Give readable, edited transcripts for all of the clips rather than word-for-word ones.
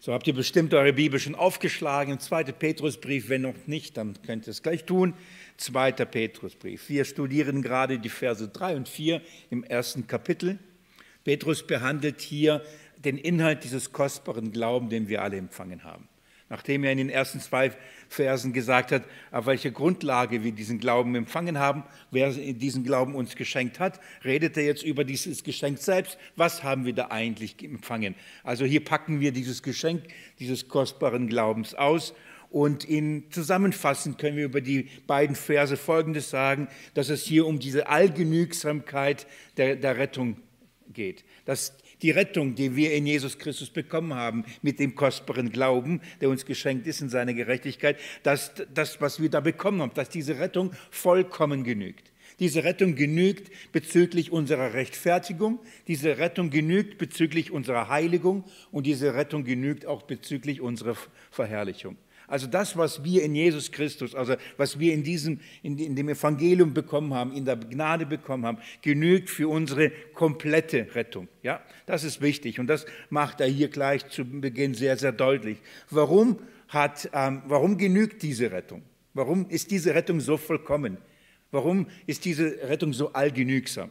So habt ihr bestimmt eure Bibel schon aufgeschlagen, im 2. Petrusbrief. Wenn noch nicht, dann könnt ihr es gleich tun. 2. Petrusbrief. Wir studieren gerade die Verse 3 und 4 im 1. Kapitel. Petrus behandelt hier den Inhalt dieses kostbaren Glauben, den wir alle empfangen haben. Nachdem er in den ersten 2 Versen gesagt hat, auf welcher Grundlage wir diesen Glauben empfangen haben, wer diesen Glauben uns geschenkt hat, redet er jetzt über dieses Geschenk selbst. Was haben wir da eigentlich empfangen? Also hier packen wir dieses Geschenk dieses kostbaren Glaubens aus. Und zusammenfassend können wir über die beiden Verse Folgendes sagen, dass es hier um diese Allgenügsamkeit der Rettung geht. Dass die Rettung, die wir in Jesus Christus bekommen haben, mit dem kostbaren Glauben, der uns geschenkt ist in seiner Gerechtigkeit, dass das, was wir da bekommen haben, dass diese Rettung vollkommen genügt. Diese Rettung genügt bezüglich unserer Rechtfertigung, diese Rettung genügt bezüglich unserer Heiligung und diese Rettung genügt auch bezüglich unserer Verherrlichung. Also das, was wir in Jesus Christus, also was wir in dem Evangelium bekommen haben, in der Gnade bekommen haben, genügt für unsere komplette Rettung. Ja, das ist wichtig und das macht er hier gleich zu Beginn sehr, sehr deutlich. Warum genügt diese Rettung? Warum ist diese Rettung so vollkommen? Warum ist diese Rettung so allgenügsam?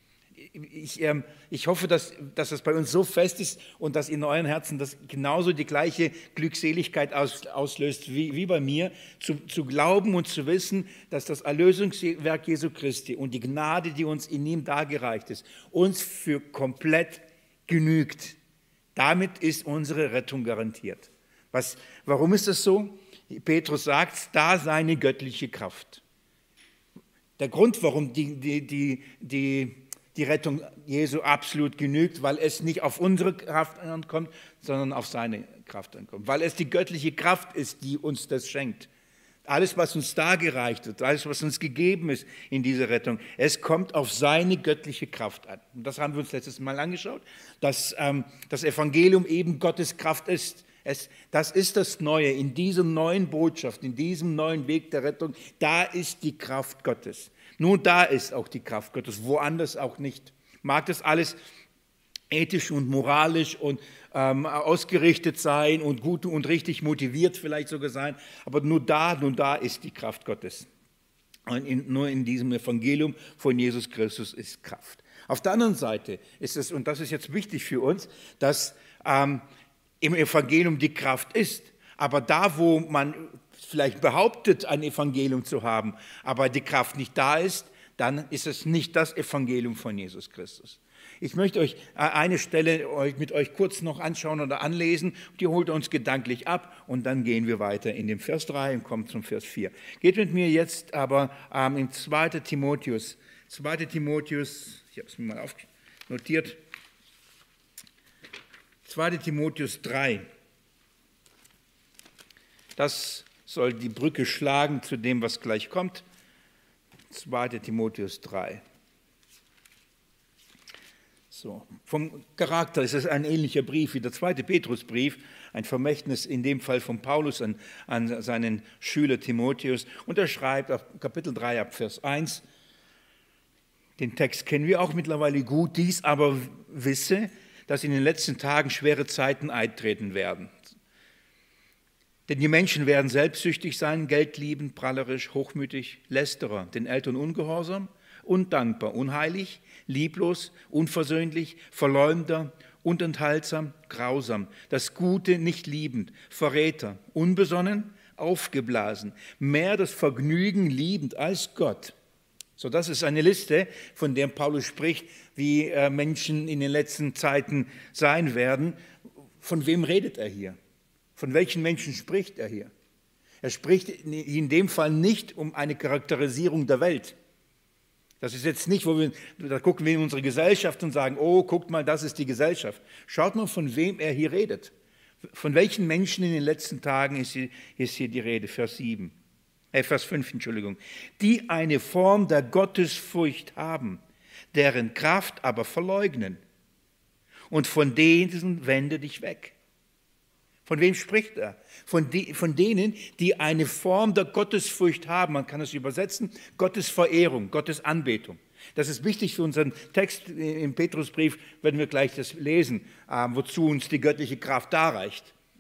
Ich hoffe, dass das bei uns so fest ist und dass in euren Herzen das genauso die gleiche Glückseligkeit auslöst wie bei mir, zu glauben und zu wissen, dass das Erlösungswerk Jesu Christi und die Gnade, die uns in ihm dargereicht ist, uns für komplett genügt. Damit ist unsere Rettung garantiert. Warum ist das so? Petrus sagt, da seine göttliche Kraft. Der Grund, warum die Rettung Jesu absolut genügt, weil es nicht auf unsere Kraft ankommt, sondern auf seine Kraft ankommt. Weil es die göttliche Kraft ist, die uns das schenkt. Alles, was uns dargereicht wird, alles, was uns gegeben ist in dieser Rettung, es kommt auf seine göttliche Kraft an. Und das haben wir uns letztes Mal angeschaut, dass das Evangelium eben Gottes Kraft ist. Das ist das Neue, in dieser neuen Botschaft, in diesem neuen Weg der Rettung, da ist die Kraft Gottes. Nun, da ist auch die Kraft Gottes, woanders auch nicht. Mag das alles ethisch und moralisch und ausgerichtet sein und gut und richtig motiviert vielleicht sogar sein, aber nur da ist die Kraft Gottes. Und nur in diesem Evangelium von Jesus Christus ist Kraft. Auf der anderen Seite ist es, und das ist jetzt wichtig für uns, dass im Evangelium die Kraft ist, aber da, wo man vielleicht behauptet, ein Evangelium zu haben, aber die Kraft nicht da ist, dann ist es nicht das Evangelium von Jesus Christus. Ich möchte euch eine Stelle mit euch kurz noch anschauen oder anlesen, die holt uns gedanklich ab und dann gehen wir weiter in den Vers 3 und kommen zum Vers 4. Geht mit mir jetzt aber in 2. Timotheus, ich habe es mir mal notiert, 2. Timotheus 3, das soll die Brücke schlagen zu dem, was gleich kommt. 2. Timotheus 3. So, vom Charakter ist es ein ähnlicher Brief wie der 2. Petrusbrief, ein Vermächtnis in dem Fall von Paulus an seinen Schüler Timotheus. Und er schreibt auf Kapitel 3 ab Vers 1, den Text kennen wir auch mittlerweile gut, dies aber wisse, dass in den letzten Tagen schwere Zeiten eintreten werden. Denn die Menschen werden selbstsüchtig sein, geldliebend, prahlerisch, hochmütig, Lästerer, den Eltern ungehorsam, undankbar, unheilig, lieblos, unversöhnlich, Verleumder, unenthaltsam, grausam, das Gute nicht liebend, Verräter, unbesonnen, aufgeblasen, mehr das Vergnügen liebend als Gott. So, das ist eine Liste, von der Paulus spricht, wie Menschen in den letzten Zeiten sein werden. Von wem redet er hier? Von welchen Menschen spricht er hier? Er spricht in dem Fall nicht um eine Charakterisierung der Welt. Das ist jetzt nicht, da gucken wir in unsere Gesellschaft und sagen, oh, guckt mal, das ist die Gesellschaft. Schaut mal, von wem er hier redet. Von welchen Menschen in den letzten Tagen ist hier die Rede? Vers 5, die eine Form der Gottesfurcht haben, deren Kraft aber verleugnen. Und von denen wende dich weg. Von wem spricht er? Von denen, die eine Form der Gottesfurcht haben. Man kann es übersetzen, Gottes Verehrung, Gottes Anbetung. Das ist wichtig für unseren Text im Petrusbrief, werden wir gleich das lesen, wozu uns die göttliche Kraft darreicht.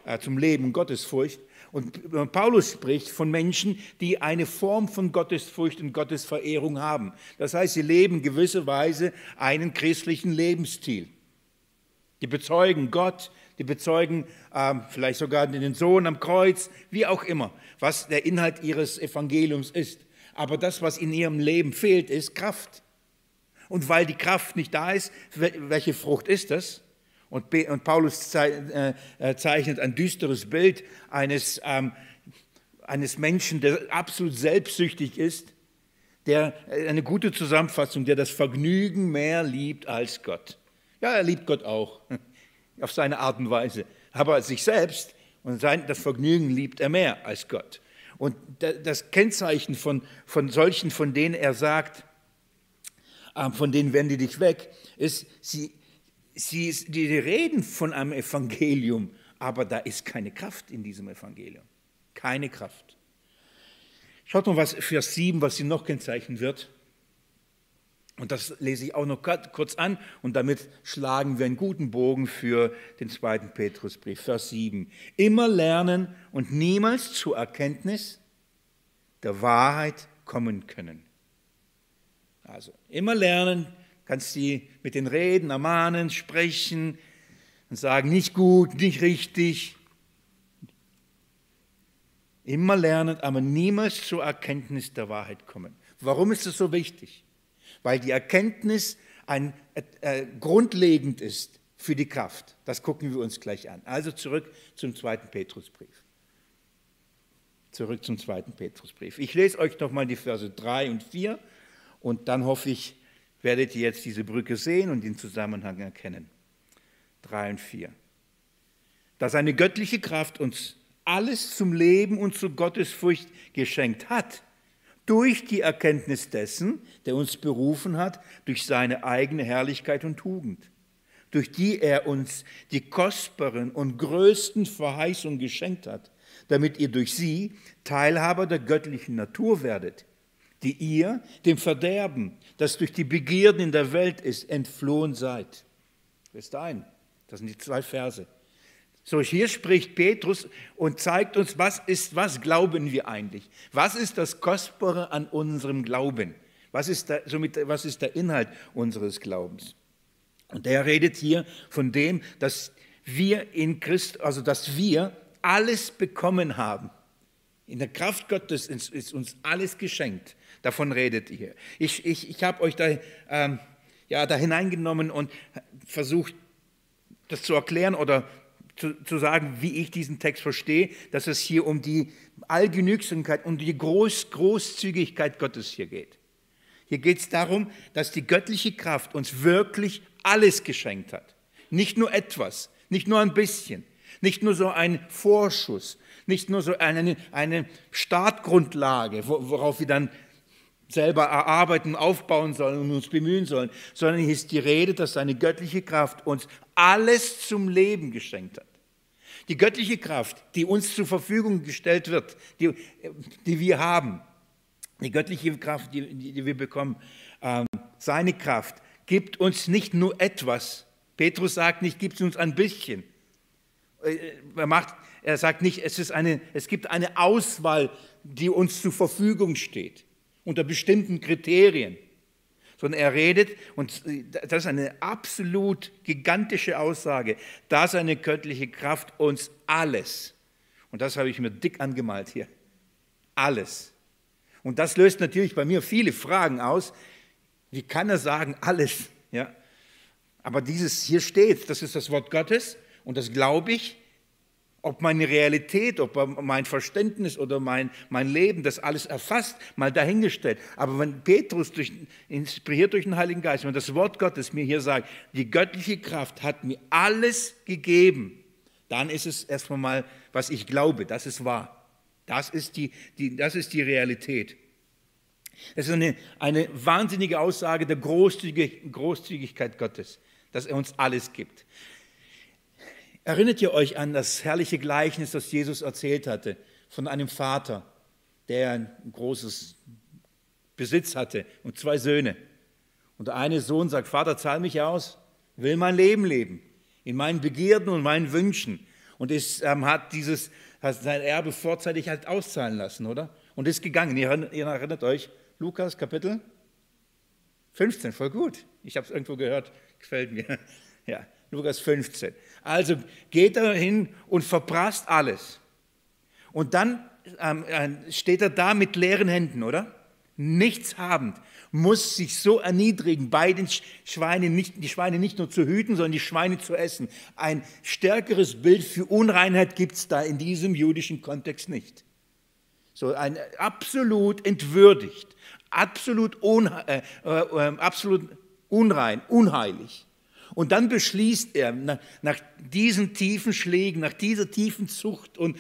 zum Leben Gottesfurcht. Und Paulus spricht von Menschen, die eine Form von Gottesfurcht und Gottesverehrung haben. Das heißt, sie leben gewisserweise einen christlichen Lebensstil. Die bezeugen Gott, die bezeugen vielleicht sogar den Sohn am Kreuz, wie auch immer, was der Inhalt ihres Evangeliums ist. Aber das, was in ihrem Leben fehlt, ist Kraft. Und weil die Kraft nicht da ist, welche Frucht ist das? Und Paulus zeichnet ein düsteres Bild eines Menschen, der absolut selbstsüchtig ist, der eine gute Zusammenfassung, der das Vergnügen mehr liebt als Gott. Ja, er liebt Gott auch, auf seine Art und Weise. Aber sich selbst und das Vergnügen liebt er mehr als Gott. Und das Kennzeichen von solchen, von denen er sagt, von denen wende dich weg, ist, die reden von einem Evangelium, aber da ist keine Kraft in diesem Evangelium. Keine Kraft. Schaut mal, was Vers 7, was sie noch kennzeichnen wird. Und das lese ich auch noch kurz an und damit schlagen wir einen guten Bogen für den 2. Petrusbrief. Vers 7. Immer lernen und niemals zur Erkenntnis der Wahrheit kommen können. Also immer lernen, kannst du mit den Reden ermahnen, sprechen und sagen, nicht gut, nicht richtig. Immer lernen, aber niemals zur Erkenntnis der Wahrheit kommen. Warum ist das so wichtig? Weil die Erkenntnis grundlegend ist für die Kraft. Das gucken wir uns gleich an. Also zurück zum 2. Petrusbrief. Zurück zum 2. Petrusbrief. Ich lese euch nochmal die Verse 3 und 4 und dann hoffe ich, werdet ihr jetzt diese Brücke sehen und den Zusammenhang erkennen. 3 und 4. Da seine göttliche Kraft uns alles zum Leben und zur Gottesfurcht geschenkt hat, durch die Erkenntnis dessen, der uns berufen hat, durch seine eigene Herrlichkeit und Tugend, durch die er uns die kostbaren und größten Verheißungen geschenkt hat, damit ihr durch sie Teilhaber der göttlichen Natur werdet, die ihr dem Verderben, das durch die Begierden in der Welt ist, entflohen seid. Vers 1, das sind die 2 Verse. So, hier spricht Petrus und zeigt uns, was glauben wir eigentlich? Was ist das Kostbare an unserem Glauben? Was ist der Inhalt unseres Glaubens? Und er redet hier von dem, dass wir in Christus, also dass wir alles bekommen haben. In der Kraft Gottes ist uns alles geschenkt. Davon redet ihr. Ich habe euch da hineingenommen und versucht, das zu erklären oder zu sagen, wie ich diesen Text verstehe, dass es hier um die Allgenügsamkeit, um die Großzügigkeit Gottes hier geht. Hier geht es darum, dass die göttliche Kraft uns wirklich alles geschenkt hat. Nicht nur etwas, nicht nur ein bisschen, nicht nur so ein Vorschuss, nicht nur so eine Startgrundlage, worauf wir dann selber erarbeiten, aufbauen sollen und uns bemühen sollen, sondern hier ist die Rede, dass seine göttliche Kraft uns alles zum Leben geschenkt hat. Die göttliche Kraft, die uns zur Verfügung gestellt wird, die wir haben, die göttliche Kraft, die wir bekommen, seine Kraft gibt uns nicht nur etwas. Petrus sagt nicht, gibt es uns ein bisschen. Er sagt nicht, es gibt eine Auswahl, die uns zur Verfügung steht, unter bestimmten Kriterien, sondern er redet, und das ist eine absolut gigantische Aussage, da seine göttliche Kraft uns alles, und das habe ich mir dick angemalt hier, alles. Und das löst natürlich bei mir viele Fragen aus. Wie kann er sagen, alles? Ja? Aber dieses hier steht, das ist das Wort Gottes, und das glaube ich. Ob meine Realität, ob mein Verständnis oder mein Leben das alles erfasst, mal dahingestellt. Aber wenn Petrus inspiriert durch den Heiligen Geist, wenn das Wort Gottes mir hier sagt, die göttliche Kraft hat mir alles gegeben, dann ist es erstmal mal, was ich glaube, das ist wahr. Das ist die Realität. Es ist eine wahnsinnige Aussage der Großzügigkeit Gottes, dass er uns alles gibt. Erinnert ihr euch an das herrliche Gleichnis, das Jesus erzählt hatte, von einem Vater, der ein großes Besitz hatte und 2 Söhne. Und der eine Sohn sagt, Vater, zahl mich aus, will mein Leben leben, in meinen Begierden und meinen Wünschen. und hat sein Erbe vorzeitig halt auszahlen lassen, oder? Und ist gegangen. Ihr erinnert euch, Lukas Kapitel 15, voll gut. Ich habe es irgendwo gehört, gefällt mir. Ja, Lukas 15. Also geht er hin und verprasst alles. Und dann steht er da mit leeren Händen, oder? Nichts habend, muss sich so erniedrigen, bei den Schweinen die Schweine nicht nur zu hüten, sondern die Schweine zu essen. Ein stärkeres Bild für Unreinheit gibt es da in diesem jüdischen Kontext nicht. So ein absolut entwürdigt, absolut unrein, unheilig. Und dann beschließt er, nach diesen tiefen Schlägen, nach dieser tiefen Zucht und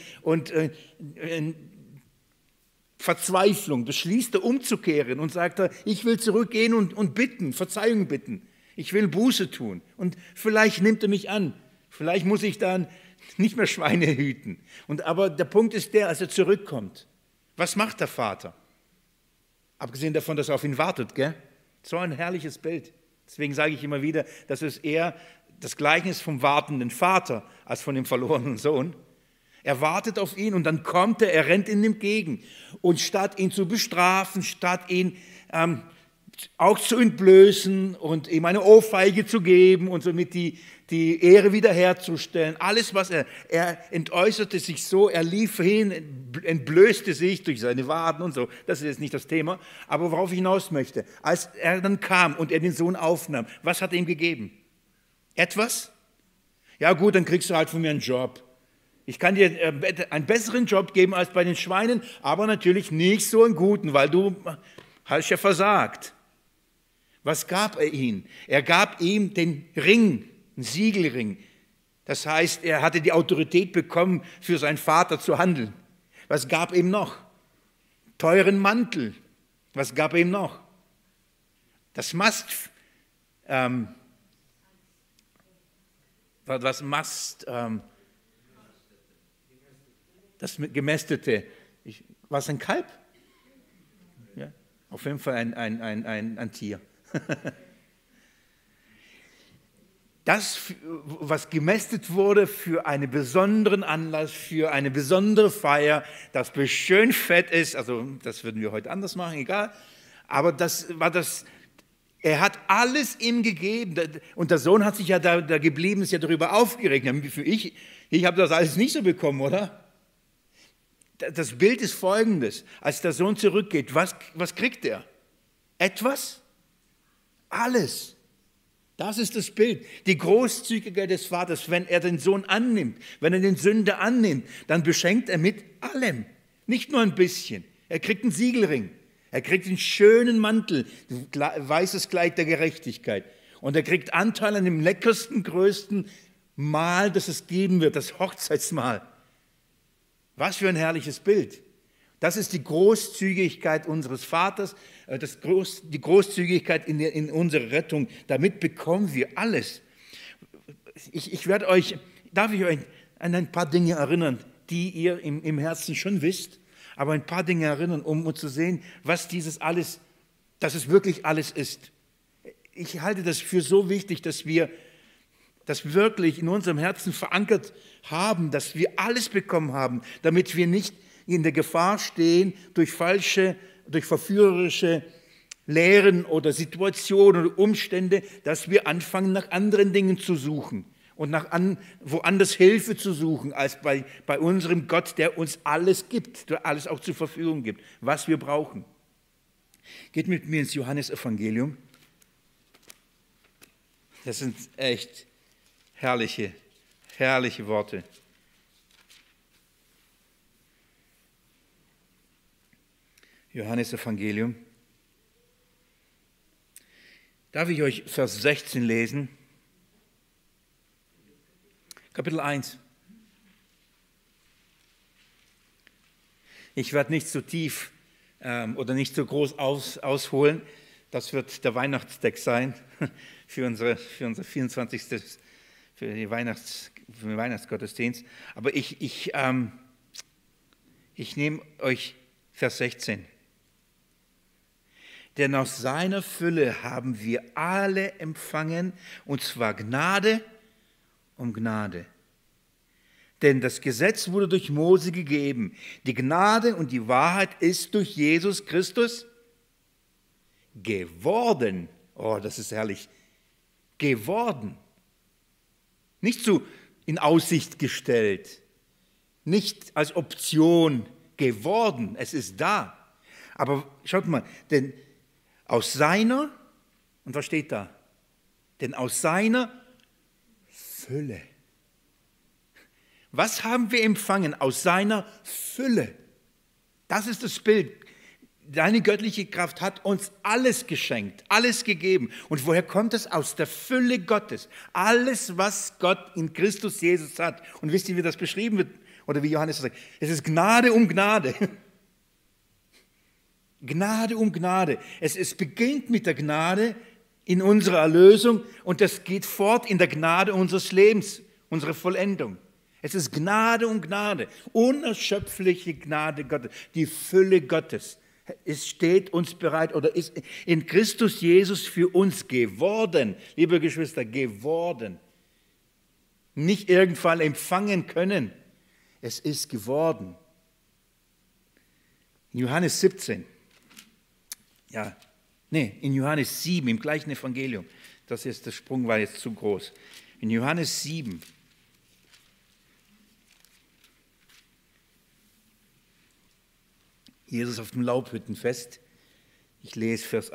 Verzweiflung, beschließt er umzukehren und sagt er, ich will zurückgehen und bitten, Verzeihung bitten. Ich will Buße tun. Und vielleicht nimmt er mich an. Vielleicht muss ich dann nicht mehr Schweine hüten. Aber der Punkt ist der, als er zurückkommt, was macht der Vater? Abgesehen davon, dass er auf ihn wartet, gell? So ein herrliches Bild. Deswegen sage ich immer wieder, das ist eher das Gleichnis vom wartenden Vater als von dem verlorenen Sohn. Er wartet auf ihn und dann kommt er rennt ihm entgegen. Und statt ihn zu bestrafen, statt ihn auch zu entblößen und ihm eine Ohrfeige zu geben und somit die Ehre wiederherzustellen, alles, was er entäußerte sich so, er lief hin, entblößte sich durch seine Waden und so, das ist jetzt nicht das Thema, aber worauf ich hinaus möchte, als er dann kam und er den Sohn aufnahm, was hat er ihm gegeben? Etwas? Ja gut, dann kriegst du halt von mir einen Job. Ich kann dir einen besseren Job geben als bei den Schweinen, aber natürlich nicht so einen guten, weil du hast ja versagt. Was gab er ihm? Er gab ihm den Ring, einen Siegelring. Das heißt, er hatte die Autorität bekommen, für seinen Vater zu handeln. Was gab er ihm noch? Teuren Mantel. Was gab er ihm noch? Das das Gemästete. Was ein Kalb? Ja, auf jeden Fall ein Tier. Das, was gemästet wurde für einen besonderen Anlass, für eine besondere Feier, das schön fett ist, also das würden wir heute anders machen, egal, aber das war das, er hat alles ihm gegeben und der Sohn hat sich ja da geblieben, ist ja darüber aufgeregt. Ich habe das alles nicht so bekommen, oder? Das Bild ist folgendes, als der Sohn zurückgeht, was kriegt er? Etwas? Alles. Das ist das Bild. Die Großzügigkeit des Vaters, wenn er den Sohn annimmt, wenn er den Sünder annimmt, dann beschenkt er mit allem. Nicht nur ein bisschen. Er kriegt einen Siegelring. Er kriegt einen schönen Mantel, weißes Kleid der Gerechtigkeit. Und er kriegt Anteil an dem leckersten, größten Mahl, das es geben wird, das Hochzeitsmahl. Was für ein herrliches Bild. Das ist die Großzügigkeit unseres Vaters, die Großzügigkeit in unserer Rettung. Damit bekommen wir alles. Darf ich euch an ein paar Dinge erinnern, die ihr im Herzen schon wisst, aber ein paar Dinge erinnern, um zu sehen, was dieses alles, dass es wirklich alles ist. Ich halte das für so wichtig, dass wir das wirklich in unserem Herzen verankert haben, dass wir alles bekommen haben, damit wir nicht in der Gefahr stehen, durch verführerische Lehren oder Situationen oder Umstände, dass wir anfangen, nach anderen Dingen zu suchen und woanders Hilfe zu suchen, als bei unserem Gott, der uns alles gibt, der alles auch zur Verfügung gibt, was wir brauchen. Geht mit mir ins Johannesevangelium. Das sind echt herrliche Worte. Johannesevangelium. Darf ich euch Vers 16 lesen? Kapitel 1. Ich werde nicht so tief oder nicht so groß ausholen. Das wird der Weihnachtstext sein für unser 24. für den Weihnachtsgottesdienst. Aber ich nehme euch Vers 16. Denn aus seiner Fülle haben wir alle empfangen, und zwar Gnade um Gnade. Denn das Gesetz wurde durch Mose gegeben. Die Gnade und die Wahrheit ist durch Jesus Christus geworden. Oh, das ist herrlich. Geworden. Nicht so in Aussicht gestellt. Nicht als Option geworden. Es ist da. Aber schaut mal, denn aus seiner, und was steht da? Denn aus seiner Fülle. Was haben wir empfangen? Aus seiner Fülle. Das ist das Bild. Deine göttliche Kraft hat uns alles geschenkt, alles gegeben. Und woher kommt es? Aus der Fülle Gottes. Alles, was Gott in Christus Jesus hat. Und wisst ihr, wie das beschrieben wird? Oder wie Johannes sagt, es ist Gnade um Gnade. Gnade um Gnade. Es beginnt mit der Gnade in unserer Erlösung und das geht fort in der Gnade unseres Lebens, unsere Vollendung. Es ist Gnade um Gnade, unerschöpfliche Gnade Gottes, die Fülle Gottes. Es steht uns bereit oder ist in Christus Jesus für uns geworden, liebe Geschwister, geworden. Nicht irgendwann empfangen können, es ist geworden. In Johannes 17, in Johannes 7, im gleichen Evangelium, der Sprung war jetzt zu groß. In Johannes 7, Jesus auf dem Laubhüttenfest, ich lese Vers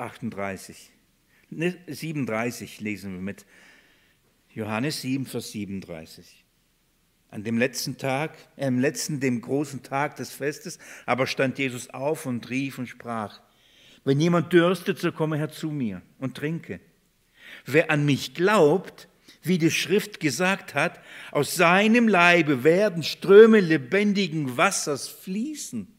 37 lesen wir mit. Johannes 7, Vers 37. An dem letzten Tag, dem großen Tag des Festes, aber stand Jesus auf und rief und sprach, wenn jemand dürstet, so komme her zu mir und trinke. Wer an mich glaubt, wie die Schrift gesagt hat, aus seinem Leibe werden Ströme lebendigen Wassers fließen.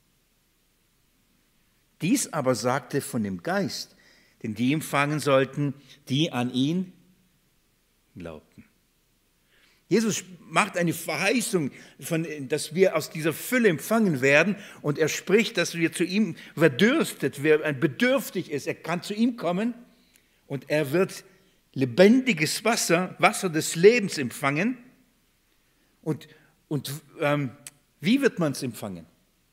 Dies aber sagte von dem Geist, den die empfangen sollten, die an ihn glaubten. Jesus macht eine Verheißung, dass wir aus dieser Fülle empfangen werden und er spricht, dass wir zu ihm, wer dürstet, wer bedürftig ist, er kann zu ihm kommen und er wird lebendiges Wasser, Wasser des Lebens empfangen. Und wie wird man es empfangen?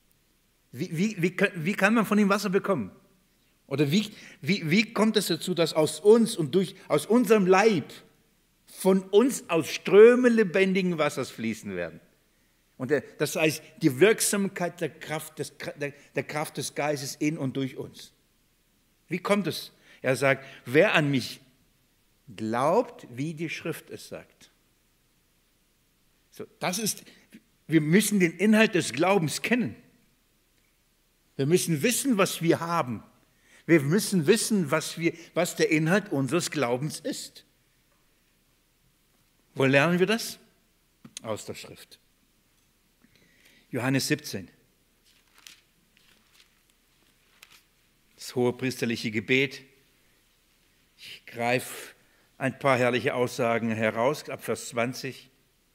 Wie kann man von ihm Wasser bekommen? Oder wie kommt es dazu, dass aus uns und aus unserem Leib von uns aus Ströme lebendigen Wassers fließen werden? Und das heißt, die Wirksamkeit der Kraft des Geistes in und durch uns. Wie kommt es? Er sagt, wer an mich glaubt, wie die Schrift es sagt. So, wir müssen den Inhalt des Glaubens kennen. Wir müssen wissen, was wir haben. Wir müssen wissen, was der Inhalt unseres Glaubens ist. Wo lernen wir das? Aus der Schrift. Johannes 17. Das hohepriesterliche Gebet. Ich greife ein paar herrliche Aussagen heraus, ab Vers 20.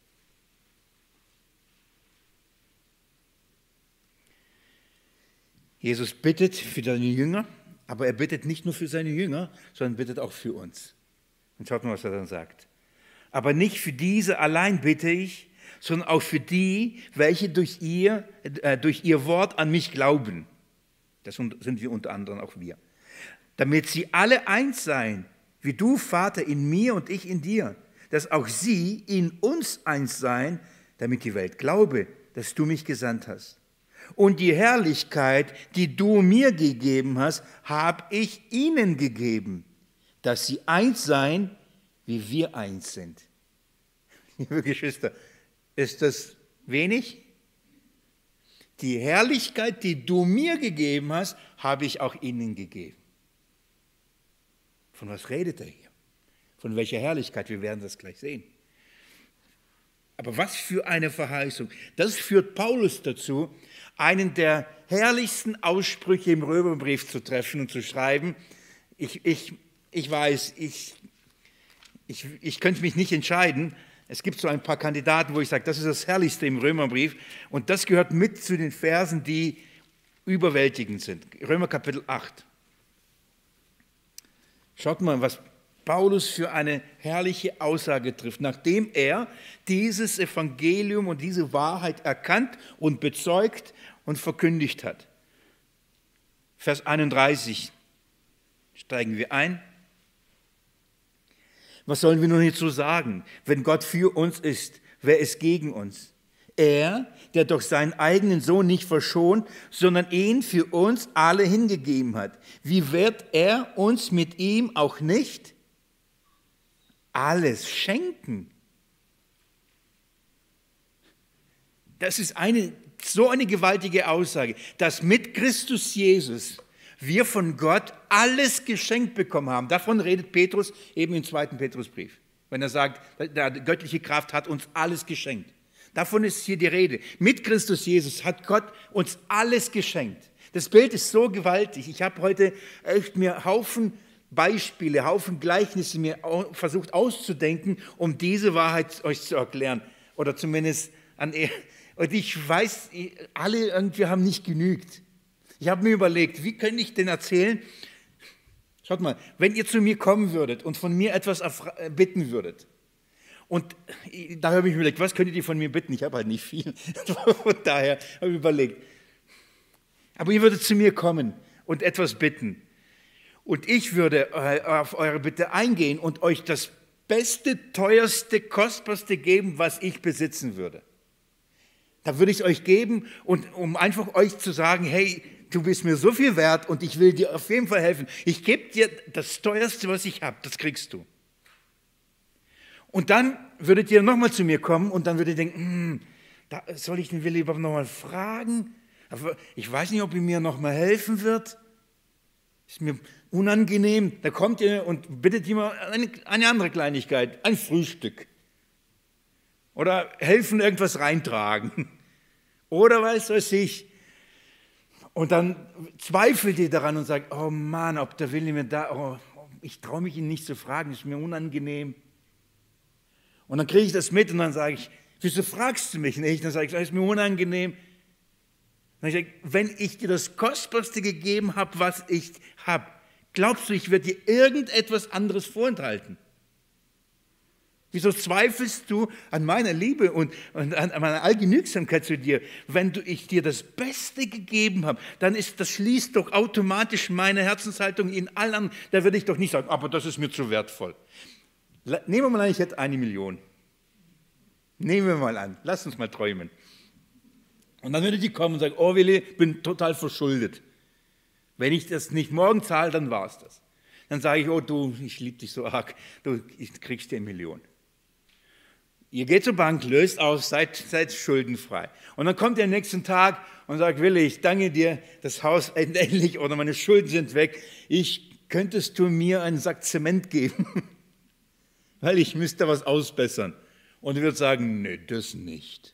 Jesus bittet für seine Jünger, aber er bittet nicht nur für seine Jünger, sondern bittet auch für uns. Und schaut mal, was er dann sagt. Aber nicht für diese allein bitte ich, sondern auch für die, welche durch ihr Wort an mich glauben. Das sind wir unter anderem auch wir. Damit sie alle eins seien, wie du, Vater, in mir und ich in dir, dass auch sie in uns eins seien, damit die Welt glaube, dass du mich gesandt hast. Und die Herrlichkeit, die du mir gegeben hast, habe ich ihnen gegeben, dass sie eins seien, wie wir eins sind. Liebe Geschwister, ist das wenig? Die Herrlichkeit, die du mir gegeben hast, habe ich auch ihnen gegeben. Von was redet er hier? Von welcher Herrlichkeit? Wir werden das gleich sehen. Aber was für eine Verheißung. Das führt Paulus dazu, einen der herrlichsten Aussprüche im Römerbrief zu treffen und zu schreiben. Ich weiß, ich könnte mich nicht entscheiden. Es gibt so ein paar Kandidaten, wo ich sage, das ist das Herrlichste im Römerbrief. Und das gehört mit zu den Versen, die überwältigend sind. Römer Kapitel 8. Schaut mal, was Paulus für eine herrliche Aussage trifft, nachdem er dieses Evangelium und diese Wahrheit erkannt und bezeugt und verkündigt hat. Vers 31 steigen wir ein. Was sollen wir nun hierzu sagen? Wenn Gott für uns ist, wer ist gegen uns? Er, der doch seinen eigenen Sohn nicht verschont, sondern ihn für uns alle hingegeben hat. Wie wird er uns mit ihm auch nicht alles schenken? Das ist so eine gewaltige Aussage, dass mit Christus Jesus wir von Gott alles geschenkt bekommen haben. Davon redet Petrus eben im 2. Petrusbrief, wenn er sagt, die göttliche Kraft hat uns alles geschenkt. Davon ist hier die Rede. Mit Christus Jesus hat Gott uns alles geschenkt. Das Bild ist so gewaltig. Ich habe heute echt mir Haufen Beispiele, Haufen Gleichnisse mir versucht auszudenken, um diese Wahrheit euch zu erklären. Oder zumindest und ich weiß, alle irgendwie haben nicht genügt. Ich habe mir überlegt, wie könnte ich denn erzählen? Schaut mal, wenn ihr zu mir kommen würdet und von mir etwas bitten würdet, und da habe ich mir überlegt, was könntet ihr von mir bitten? Ich habe halt nicht viel. Von daher habe ich überlegt. Aber ihr würdet zu mir kommen und etwas bitten. Und ich würde auf eure Bitte eingehen und euch das Beste, Teuerste, Kostbarste geben, was ich besitzen würde. Da würde ich es euch geben, und um einfach euch zu sagen, hey, du bist mir so viel wert und ich will dir auf jeden Fall helfen. Ich gebe dir das Teuerste, was ich habe, das kriegst du. Und dann würdet ihr nochmal zu mir kommen und dann würdet ihr denken, soll ich den Willi überhaupt nochmal fragen? Aber ich weiß nicht, ob er mir nochmal helfen wird. Ist mir unangenehm. Da kommt ihr und bittet jemand eine andere Kleinigkeit, ein Frühstück. Oder helfen, irgendwas reintragen. Oder weiß ich. Und dann zweifelt ihr daran und sagt, oh Mann, ob der Willi mir ich traue mich ihn nicht zu fragen, ist mir unangenehm. Und dann kriege ich das mit und dann sage ich, wieso fragst du mich nicht? Dann sage ich, das ist mir unangenehm. Dann sage ich, wenn ich dir das Kostbarste gegeben habe, was ich habe, glaubst du, ich werde dir irgendetwas anderes vorenthalten? Wieso zweifelst du an meiner Liebe und an meiner Allgenügsamkeit zu dir? Wenn ich dir das Beste gegeben habe, dann das schließt doch automatisch meine Herzenshaltung in allen an. Da würde ich doch nicht sagen, aber das ist mir zu wertvoll. Nehmen wir mal an, ich hätte 1 Million. Nehmen wir mal an, lass uns mal träumen. Und dann würde die kommen und sagen, oh Willi, bin total verschuldet. Wenn ich das nicht morgen zahle, dann war es das. Dann sage ich, oh du, ich liebe dich so arg, du kriegst dir 1 Million. Ihr geht zur Bank, löst aus, seid schuldenfrei. Und dann kommt ihr am nächsten Tag und sagt, Willi, ich danke dir, das Haus endlich oder meine Schulden sind weg. Könntest du mir einen Sack Zement geben? Weil ich müsste was ausbessern. Und ich würde sagen, nee, das nicht.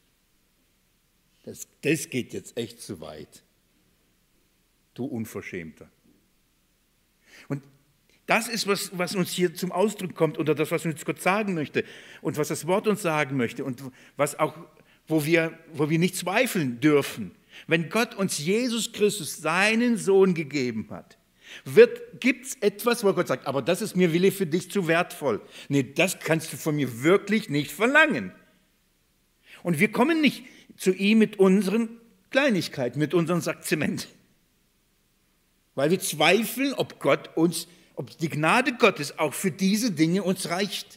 Das geht jetzt echt zu weit. Du Unverschämter. Und das ist, was uns hier zum Ausdruck kommt oder das, was uns Gott sagen möchte und was das Wort uns sagen möchte und was auch, wo wir nicht zweifeln dürfen. Wenn Gott uns Jesus Christus, seinen Sohn, gegeben hat, gibt es etwas, wo Gott sagt, aber das ist mir, Willi, für dich zu wertvoll. Nee, das kannst du von mir wirklich nicht verlangen. Und wir kommen nicht zu ihm mit unseren Kleinigkeiten, mit unserem Sack Zement. Weil wir zweifeln, ob die Gnade Gottes auch für diese Dinge uns reicht.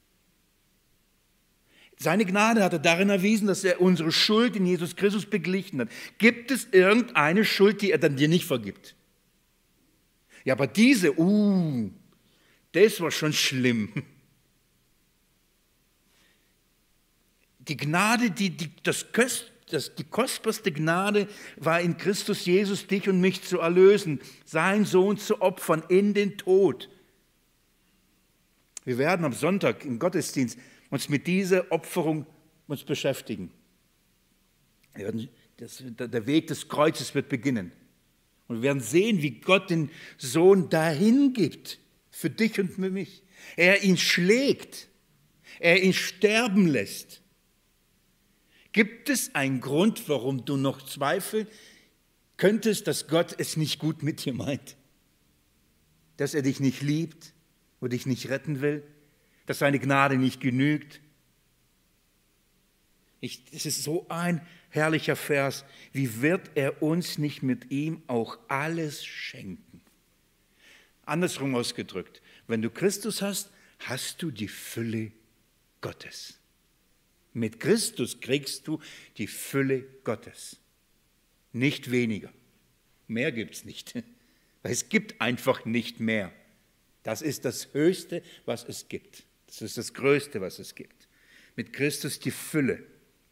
Seine Gnade hat er darin erwiesen, dass er unsere Schuld in Jesus Christus beglichen hat. Gibt es irgendeine Schuld, die er dann dir nicht vergibt? Ja, aber diese, das war schon schlimm. Die Gnade, die kostbarste Gnade war in Christus Jesus, dich und mich zu erlösen, seinen Sohn zu opfern in den Tod. Wir werden am Sonntag im Gottesdienst uns mit dieser Opferung beschäftigen. Der Weg des Kreuzes wird beginnen. Und wir werden sehen, wie Gott den Sohn dahin gibt, für dich und für mich. Er ihn schlägt, er ihn sterben lässt. Gibt es einen Grund, warum du noch zweifeln könntest, dass Gott es nicht gut mit dir meint? Dass er dich nicht liebt? und dich nicht retten will, dass seine Gnade nicht genügt. Es ist so ein herrlicher Vers. Wie wird er uns nicht mit ihm auch alles schenken? Andersrum ausgedrückt, wenn du Christus hast, hast du die Fülle Gottes. Mit Christus kriegst du die Fülle Gottes. Nicht weniger. Mehr gibt es nicht. Weil es gibt einfach nicht mehr. Das ist das Höchste, was es gibt. Das ist das Größte, was es gibt. Mit Christus die Fülle.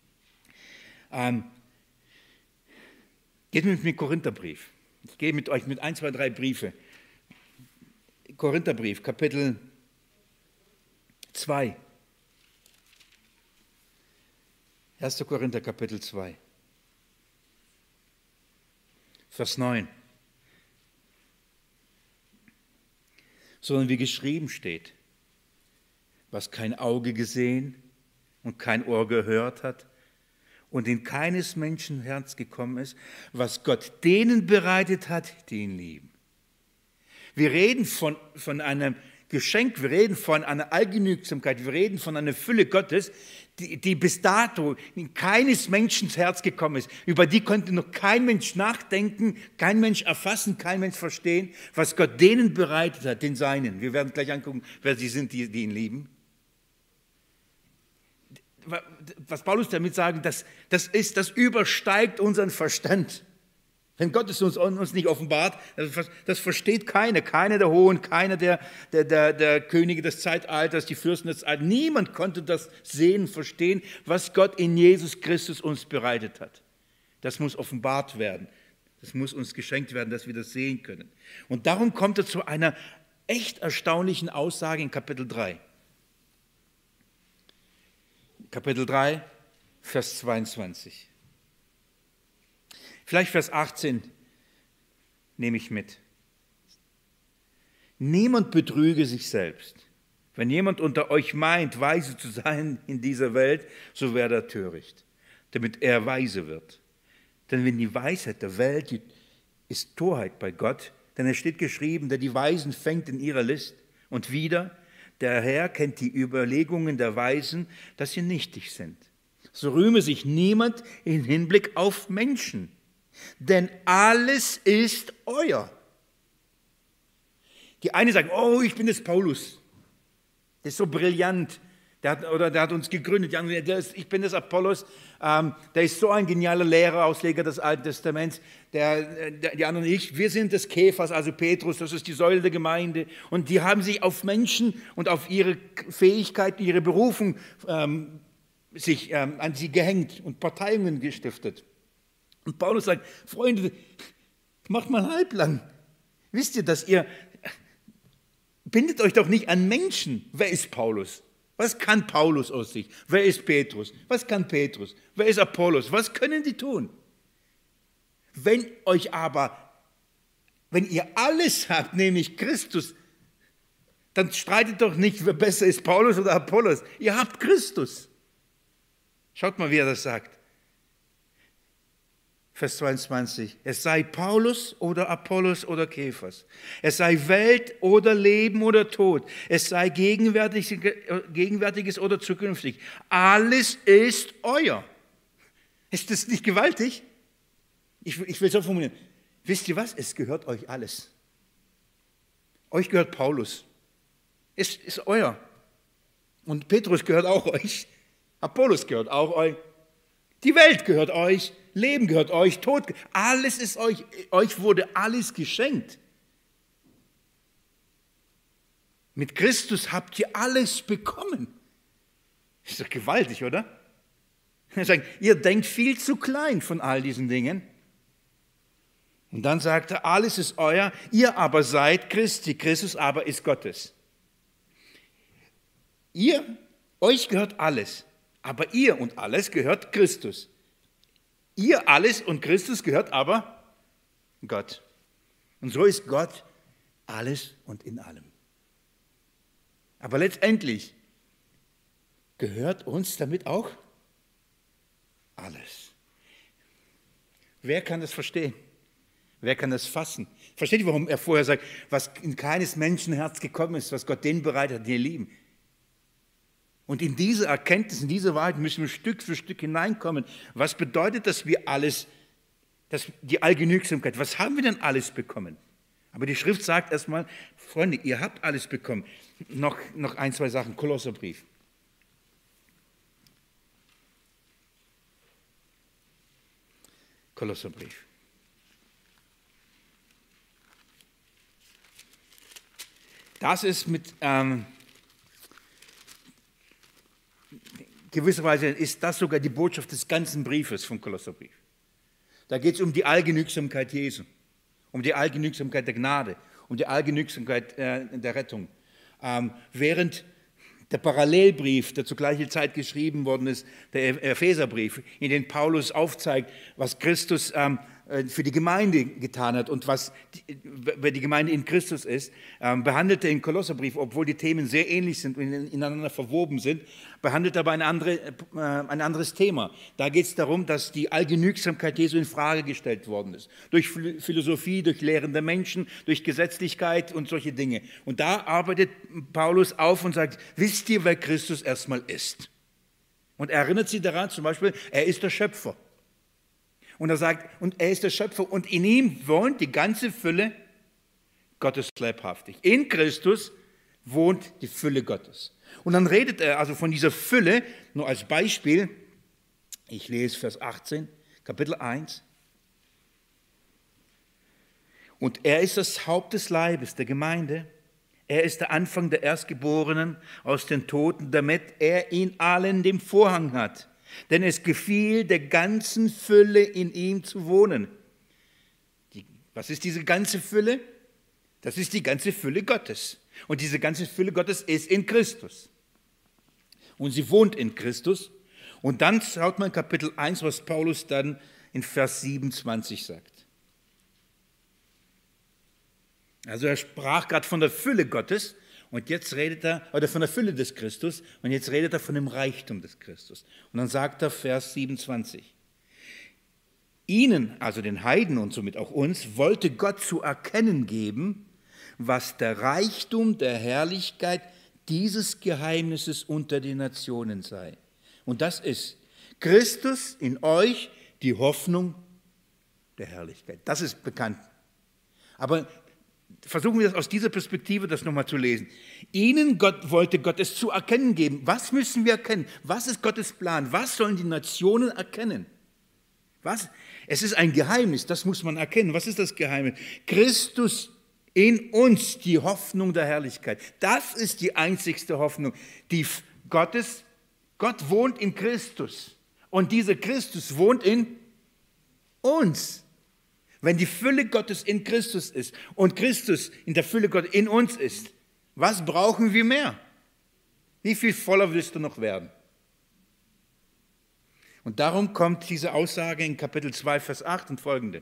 Geht mit mir Korintherbrief. Ich gehe mit euch mit 1, 2, 3 Briefe. Korintherbrief, Kapitel 2. 1. Korinther, Kapitel 2. Vers 9. Sondern wie geschrieben steht, was kein Auge gesehen und kein Ohr gehört hat und in keines Menschen Herz gekommen ist, was Gott denen bereitet hat, die ihn lieben. Wir reden von einem Geschenk, wir reden von einer Allgenügsamkeit, wir reden von einer Fülle Gottes, die bis dato in keines Menschen Herz gekommen ist. Über die konnte noch kein Mensch nachdenken, kein Mensch erfassen, kein Mensch verstehen, was Gott denen bereitet hat, den Seinen. Wir werden gleich angucken, wer sie sind, die ihn lieben. Was Paulus damit sagt, das übersteigt unseren Verstand. Wenn Gott es uns nicht offenbart, das versteht keiner der Hohen, keiner der Könige des Zeitalters, die Fürsten des Zeitalters. Niemand konnte das sehen, verstehen, was Gott in Jesus Christus uns bereitet hat. Das muss offenbart werden. Das muss uns geschenkt werden, dass wir das sehen können. Und darum kommt er zu einer echt erstaunlichen Aussage in Kapitel 3. Kapitel 3, Vers 22. Vielleicht Vers 18 nehme ich mit. Niemand betrüge sich selbst. Wenn jemand unter euch meint, weise zu sein in dieser Welt, so werde er töricht, damit er weise wird. Denn wenn die Weisheit der Welt ist Torheit bei Gott, denn es steht geschrieben, der die Weisen fängt in ihrer List. Und wieder, der Herr kennt die Überlegungen der Weisen, dass sie nichtig sind. So rühme sich niemand im Hinblick auf Menschen. Denn alles ist euer. Die einen sagen, oh, ich bin das Paulus. Der ist so brillant. Der hat uns gegründet. Die anderen, ich bin das Apollos. Der ist so ein genialer Lehrer, Ausleger des Alten Testaments. Die anderen nicht. Wir sind des Kephas, also Petrus, das ist die Säule der Gemeinde. Und die haben sich auf Menschen und auf ihre Fähigkeiten, ihre Berufung an sie gehängt und Parteiungen gestiftet. Und Paulus sagt, Freunde, macht mal halblang. Wisst ihr, dass ihr, bindet euch doch nicht an Menschen. Wer ist Paulus? Was kann Paulus aus sich? Wer ist Petrus? Was kann Petrus? Wer ist Apollos? Was können die tun? Wenn ihr alles habt, nämlich Christus, dann streitet doch nicht, wer besser ist, Paulus oder Apollos. Ihr habt Christus. Schaut mal, wie er das sagt. Vers 22, es sei Paulus oder Apollos oder Kephas, es sei Welt oder Leben oder Tod, es sei Gegenwärtiges oder zukünftig, alles ist euer. Ist das nicht gewaltig? Ich will es so formulieren, wisst ihr was, es gehört euch alles. Euch gehört Paulus, es ist euer. Und Petrus gehört auch euch, Apollos gehört auch euch, die Welt gehört euch, Leben gehört euch, Tod, alles ist euch. Euch wurde alles geschenkt. Mit Christus habt ihr alles bekommen. Ist doch gewaltig, oder? Ihr denkt viel zu klein von all diesen Dingen. Und dann sagt er, alles ist euer, ihr aber seid Christi, Christus aber ist Gottes. Euch gehört alles, aber ihr und alles gehört Christus. Ihr alles und Christus gehört aber Gott. Und so ist Gott alles und in allem. Aber letztendlich gehört uns damit auch alles. Wer kann das verstehen? Wer kann das fassen? Versteht ihr, warum er vorher sagt, was in keines Menschenherz gekommen ist, was Gott denen bereitet hat, die ihn lieben? Und in diese Erkenntnis, in diese Wahrheit müssen wir Stück für Stück hineinkommen. Was bedeutet, dass wir alles, dass die Allgenügsamkeit, was haben wir denn alles bekommen? Aber die Schrift sagt erstmal, Freunde, ihr habt alles bekommen. Noch ein, zwei Sachen, Kolosserbrief. Kolosserbrief. Das ist mit gewisserweise ist das sogar die Botschaft des ganzen Briefes vom Kolosserbrief. Da geht es um die Allgenügsamkeit Jesu, um die Allgenügsamkeit der Gnade, um die Allgenügsamkeit der Rettung. Während der Parallelbrief, der zur gleichen Zeit geschrieben worden ist, der Epheserbrief, in dem Paulus aufzeigt, was Christus für die Gemeinde getan hat und wer die Gemeinde in Christus ist, behandelt er im Kolosserbrief, obwohl die Themen sehr ähnlich sind und ineinander verwoben sind, behandelt er aber ein anderes Thema. Da geht es darum, dass die Allgenügsamkeit Jesu in Frage gestellt worden ist. Durch Philosophie, durch Lehren der Menschen, durch Gesetzlichkeit und solche Dinge. Und da arbeitet Paulus auf und sagt, wisst ihr, wer Christus erstmal ist? Und er erinnert sie daran, zum Beispiel, er ist der Schöpfer. Und er sagt, und er ist der Schöpfer und in ihm wohnt die ganze Fülle Gottes leibhaftig. In Christus wohnt die Fülle Gottes. Und dann redet er also von dieser Fülle, nur als Beispiel, ich lese Vers 18, Kapitel 1. Und er ist das Haupt des Leibes, der Gemeinde. Er ist der Anfang der Erstgeborenen aus den Toten, damit er in allen den Vorhang hat. Denn es gefiel der ganzen Fülle in ihm zu wohnen. Was ist diese ganze Fülle? Das ist die ganze Fülle Gottes. Und diese ganze Fülle Gottes ist in Christus. Und sie wohnt in Christus. Und dann schaut man Kapitel 1, was Paulus dann in Vers 27 sagt. Also er sprach gerade von der Fülle Gottes. Und jetzt redet er, oder von der Fülle des Christus, und jetzt redet er von dem Reichtum des Christus. Und dann sagt er, Vers 27, ihnen, also den Heiden und somit auch uns, wollte Gott zu erkennen geben, was der Reichtum der Herrlichkeit dieses Geheimnisses unter den Nationen sei. Und das ist Christus in euch, die Hoffnung der Herrlichkeit. Das ist bekannt. Aber versuchen wir das aus dieser Perspektive, das nochmal zu lesen. Ihnen wollte Gott es zu erkennen geben. Was müssen wir erkennen? Was ist Gottes Plan? Was sollen die Nationen erkennen? Was? Es ist ein Geheimnis, das muss man erkennen. Was ist das Geheimnis? Christus in uns, die Hoffnung der Herrlichkeit. Das ist die einzigste Hoffnung. Gott wohnt in Christus. Und dieser Christus wohnt in uns. Wenn die Fülle Gottes in Christus ist und Christus in der Fülle Gottes in uns ist, was brauchen wir mehr? Wie viel voller willst du noch werden? Und darum kommt diese Aussage in Kapitel 2, Vers 8 und folgende.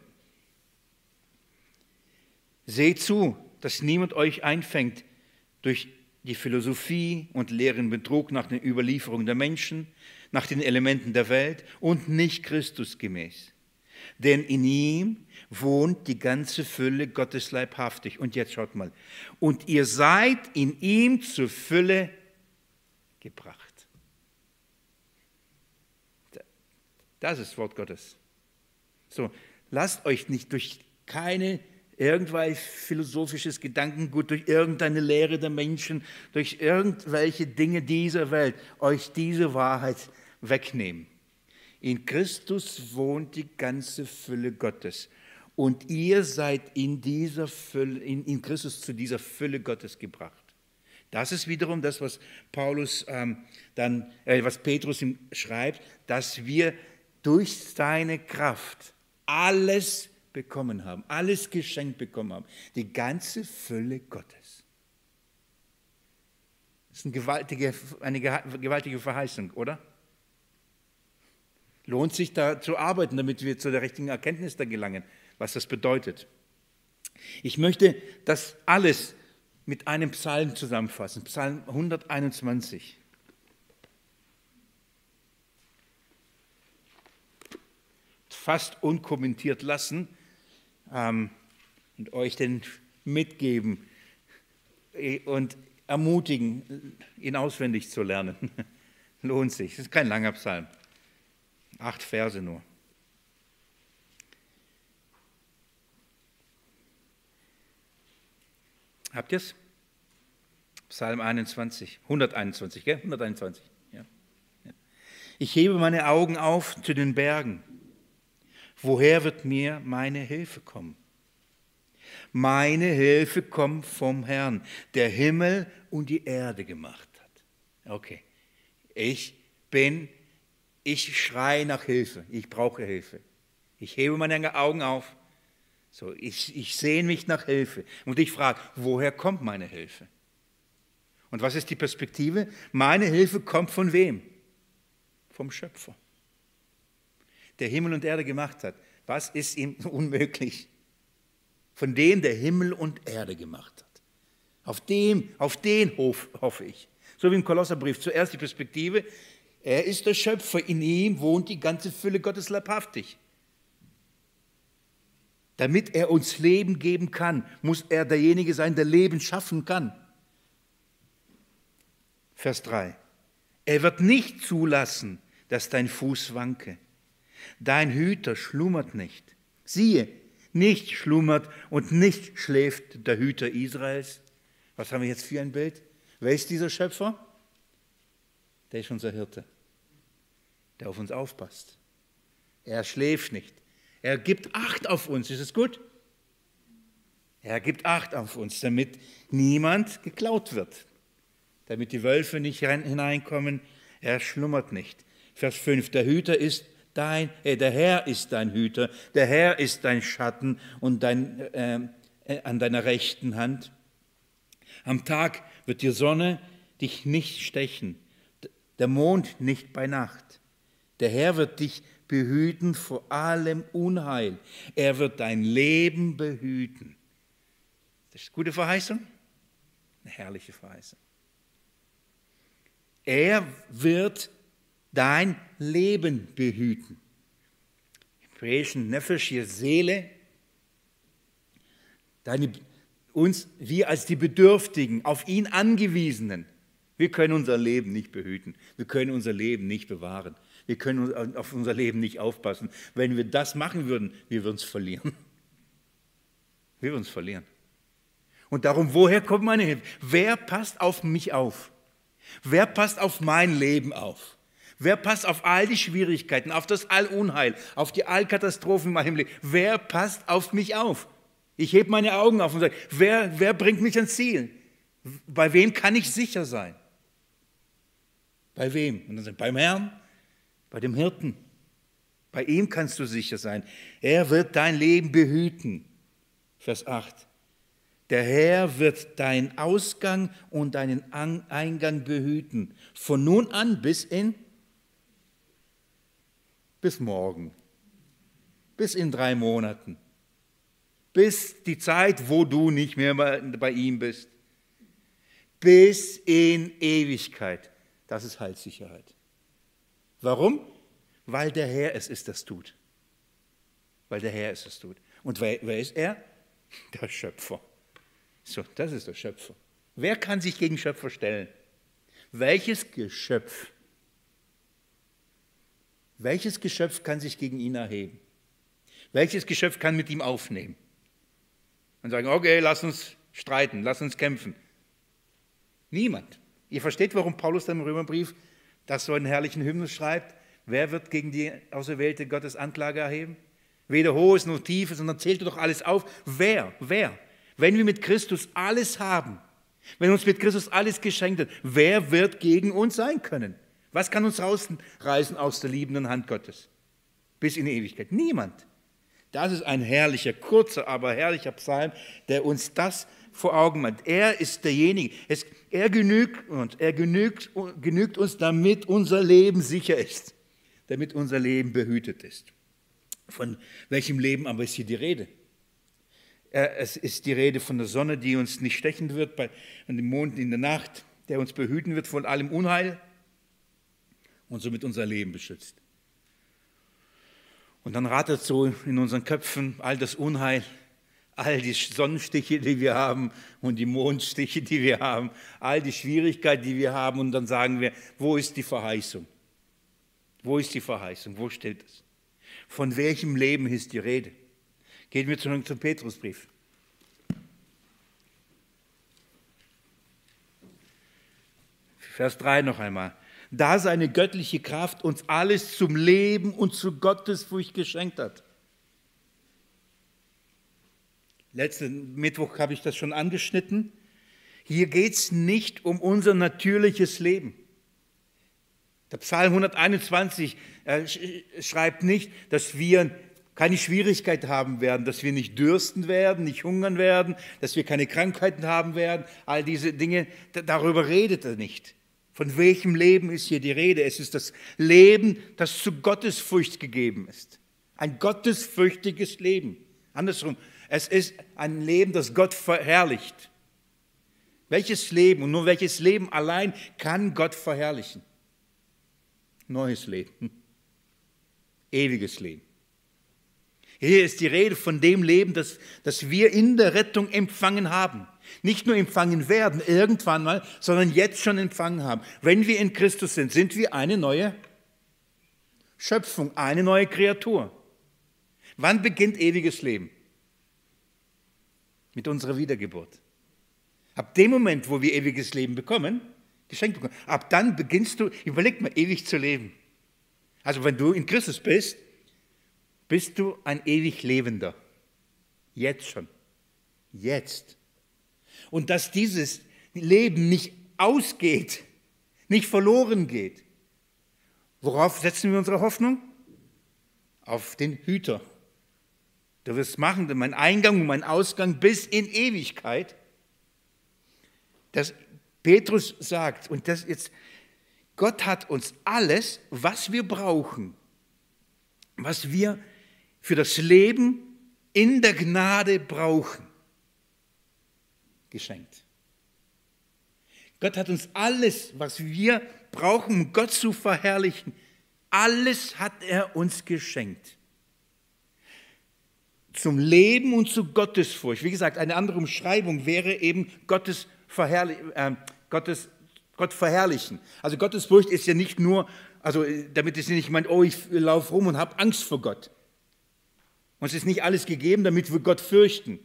Seht zu, dass niemand euch einfängt durch die Philosophie und leeren Betrug nach den Überlieferungen der Menschen, nach den Elementen der Welt und nicht Christus gemäß. Denn in ihm wohnt die ganze Fülle Gottes leibhaftig. Und jetzt schaut mal. Und ihr seid in ihm zur Fülle gebracht. Das ist das Wort Gottes. So, lasst euch nicht durch keine irgendwelche philosophisches Gedankengut, durch irgendeine Lehre der Menschen, durch irgendwelche Dinge dieser Welt euch diese Wahrheit wegnehmen. In Christus wohnt die ganze Fülle Gottes. Und ihr seid in dieser Fülle, in Christus zu dieser Fülle Gottes gebracht. Das ist wiederum das, was was Petrus ihm schreibt, dass wir durch seine Kraft alles bekommen haben, alles geschenkt bekommen haben. Die ganze Fülle Gottes. Das ist eine gewaltige Verheißung, oder? Lohnt sich da zu arbeiten, damit wir zu der richtigen Erkenntnis da gelangen, was das bedeutet. Ich möchte das alles mit einem Psalm zusammenfassen, Psalm 121. Fast unkommentiert lassen, und euch den mitgeben und ermutigen, ihn auswendig zu lernen. Lohnt sich. Es ist kein langer Psalm. 8 Verse nur. Habt ihr es? Psalm 121, gell? 121. Ja. Ich hebe meine Augen auf zu den Bergen. Woher wird mir meine Hilfe kommen? Meine Hilfe kommt vom Herrn, der Himmel und die Erde gemacht hat. Okay, ich schreie nach Hilfe, ich brauche Hilfe. Ich hebe meine Augen auf, so, ich sehne mich nach Hilfe und ich frage, woher kommt meine Hilfe? Und was ist die Perspektive? Meine Hilfe kommt von wem? Vom Schöpfer, der Himmel und Erde gemacht hat. Was ist ihm unmöglich? Von dem, der Himmel und Erde gemacht hat. Auf den hoffe ich. So wie im Kolosserbrief. Zuerst die Perspektive, er ist der Schöpfer, in ihm wohnt die ganze Fülle Gottes leibhaftig. Damit er uns Leben geben kann, muss er derjenige sein, der Leben schaffen kann. Vers 3. Er wird nicht zulassen, dass dein Fuß wanke. Dein Hüter schlummert nicht. Siehe, nicht schlummert und nicht schläft der Hüter Israels. Was haben wir jetzt für ein Bild? Wer ist dieser Schöpfer? Der ist unser Hirte, der auf uns aufpasst. Er schläft nicht. Er gibt Acht auf uns. Ist es gut? Er gibt Acht auf uns, damit niemand geklaut wird. Damit die Wölfe nicht hineinkommen. Er schlummert nicht. Vers 5. Der Herr ist dein Hüter, der Herr ist dein Schatten und an deiner rechten Hand. Am Tag wird die Sonne dich nicht stechen, der Mond nicht bei Nacht. Der Herr wird dich behüten vor allem Unheil. Er wird dein Leben behüten. Das ist eine gute Verheißung, eine herrliche Verheißung. Er wird dein Leben behüten. Im Hebräischen Nefesh, hier Seele, wir als die Bedürftigen, auf ihn Angewiesenen, wir können unser Leben nicht behüten, wir können unser Leben nicht bewahren, wir können auf unser Leben nicht aufpassen. Wenn wir das machen würden, wir würden es verlieren. Wir würden es verlieren. Und darum, woher kommt meine Hilfe? Wer passt auf mich auf? Wer passt auf mein Leben auf? Wer passt auf all die Schwierigkeiten, auf das Allunheil, auf die Allkatastrophen in meinem Leben? Wer passt auf mich auf? Ich hebe meine Augen auf und sage, wer bringt mich ans Ziel? Bei wem kann ich sicher sein? Bei wem? Und dann sagt, beim Herrn, bei dem Hirten. Bei ihm kannst du sicher sein. Er wird dein Leben behüten. Vers 8. Der Herr wird deinen Ausgang und deinen Eingang behüten. Von nun an bis morgen. Bis in 3 Monaten. Bis die Zeit, wo du nicht mehr bei ihm bist. Bis in Ewigkeit. Das ist Heilssicherheit. Warum? Weil der Herr es ist, das tut. Weil der Herr es tut. Und wer ist er? Der Schöpfer. So, das ist der Schöpfer. Wer kann sich gegen Schöpfer stellen? Welches Geschöpf kann sich gegen ihn erheben? Welches Geschöpf kann mit ihm aufnehmen? Und sagen, okay, lass uns streiten, lass uns kämpfen. Niemand. Ihr versteht, warum Paulus dann im Römerbrief das so einen herrlichen Hymnus schreibt? Wer wird gegen die Auserwählte Gottes Anklage erheben? Weder Hohes noch Tiefes, sondern zählt doch alles auf. Wer? Wenn wir mit Christus alles haben, wenn uns mit Christus alles geschenkt wird, wer wird gegen uns sein können? Was kann uns rausreißen aus der liebenden Hand Gottes? Bis in die Ewigkeit. Niemand. Das ist ein herrlicher, kurzer, aber herrlicher Psalm, der uns das vor Augen macht. Er ist derjenige. Er genügt uns, damit unser Leben sicher ist, damit unser Leben behütet ist. Von welchem Leben aber ist hier die Rede? Es ist die Rede von der Sonne, die uns nicht stechen wird, und dem Mond in der Nacht, der uns behüten wird von allem Unheil und somit unser Leben beschützt. Und dann rattert so in unseren Köpfen all das Unheil, all die Sonnenstiche, die wir haben und die Mondstiche, die wir haben, all die Schwierigkeiten, die wir haben. Und dann sagen wir, wo ist die Verheißung? Wo ist die Verheißung? Wo steht es? Von welchem Leben ist die Rede? Gehen wir zurück zum Petrusbrief. Vers 3 noch einmal. Da seine göttliche Kraft uns alles zum Leben und zu Gottesfurcht geschenkt hat. Letzten Mittwoch habe ich das schon angeschnitten. Hier geht es nicht um unser natürliches Leben. Der Psalm 121 schreibt nicht, dass wir keine Schwierigkeit haben werden, dass wir nicht dürsten werden, nicht hungern werden, dass wir keine Krankheiten haben werden. All diese Dinge, darüber redet er nicht. Von welchem Leben ist hier die Rede? Es ist das Leben, das zu Gottesfurcht gegeben ist. Ein gottesfürchtiges Leben. Andersrum, es ist ein Leben, das Gott verherrlicht. Welches Leben und nur welches Leben allein kann Gott verherrlichen? Neues Leben, ewiges Leben. Hier ist die Rede von dem Leben, das wir in der Rettung empfangen haben. Nicht nur empfangen werden irgendwann mal, sondern jetzt schon empfangen haben. Wenn wir in Christus sind, sind wir eine neue Schöpfung, eine neue Kreatur. Wann beginnt ewiges Leben? Mit unserer Wiedergeburt. Ab dem Moment, wo wir ewiges Leben bekommen, geschenkt bekommen, ab dann beginnst du, überleg mal, ewig zu leben. Also wenn du in Christus bist, bist du ein ewig Lebender. Jetzt schon. Jetzt. Und dass dieses Leben nicht ausgeht, nicht verloren geht. Worauf setzen wir unsere Hoffnung? Auf den Hüter. Du wirst machen, mein Eingang und mein Ausgang bis in Ewigkeit. Das Petrus sagt, und das jetzt, Gott hat uns alles, was wir brauchen, was wir für das Leben in der Gnade brauchen, geschenkt. Gott hat uns alles, was wir brauchen, um Gott zu verherrlichen, alles hat er uns geschenkt. Zum Leben und zu Gottesfurcht. Wie gesagt, eine andere Umschreibung wäre eben Gott verherrlichen. Also Gottesfurcht ist ja nicht nur, also damit ist nicht meint, oh, ich laufe rum und habe Angst vor Gott. Uns ist nicht alles gegeben, damit wir Gott fürchten.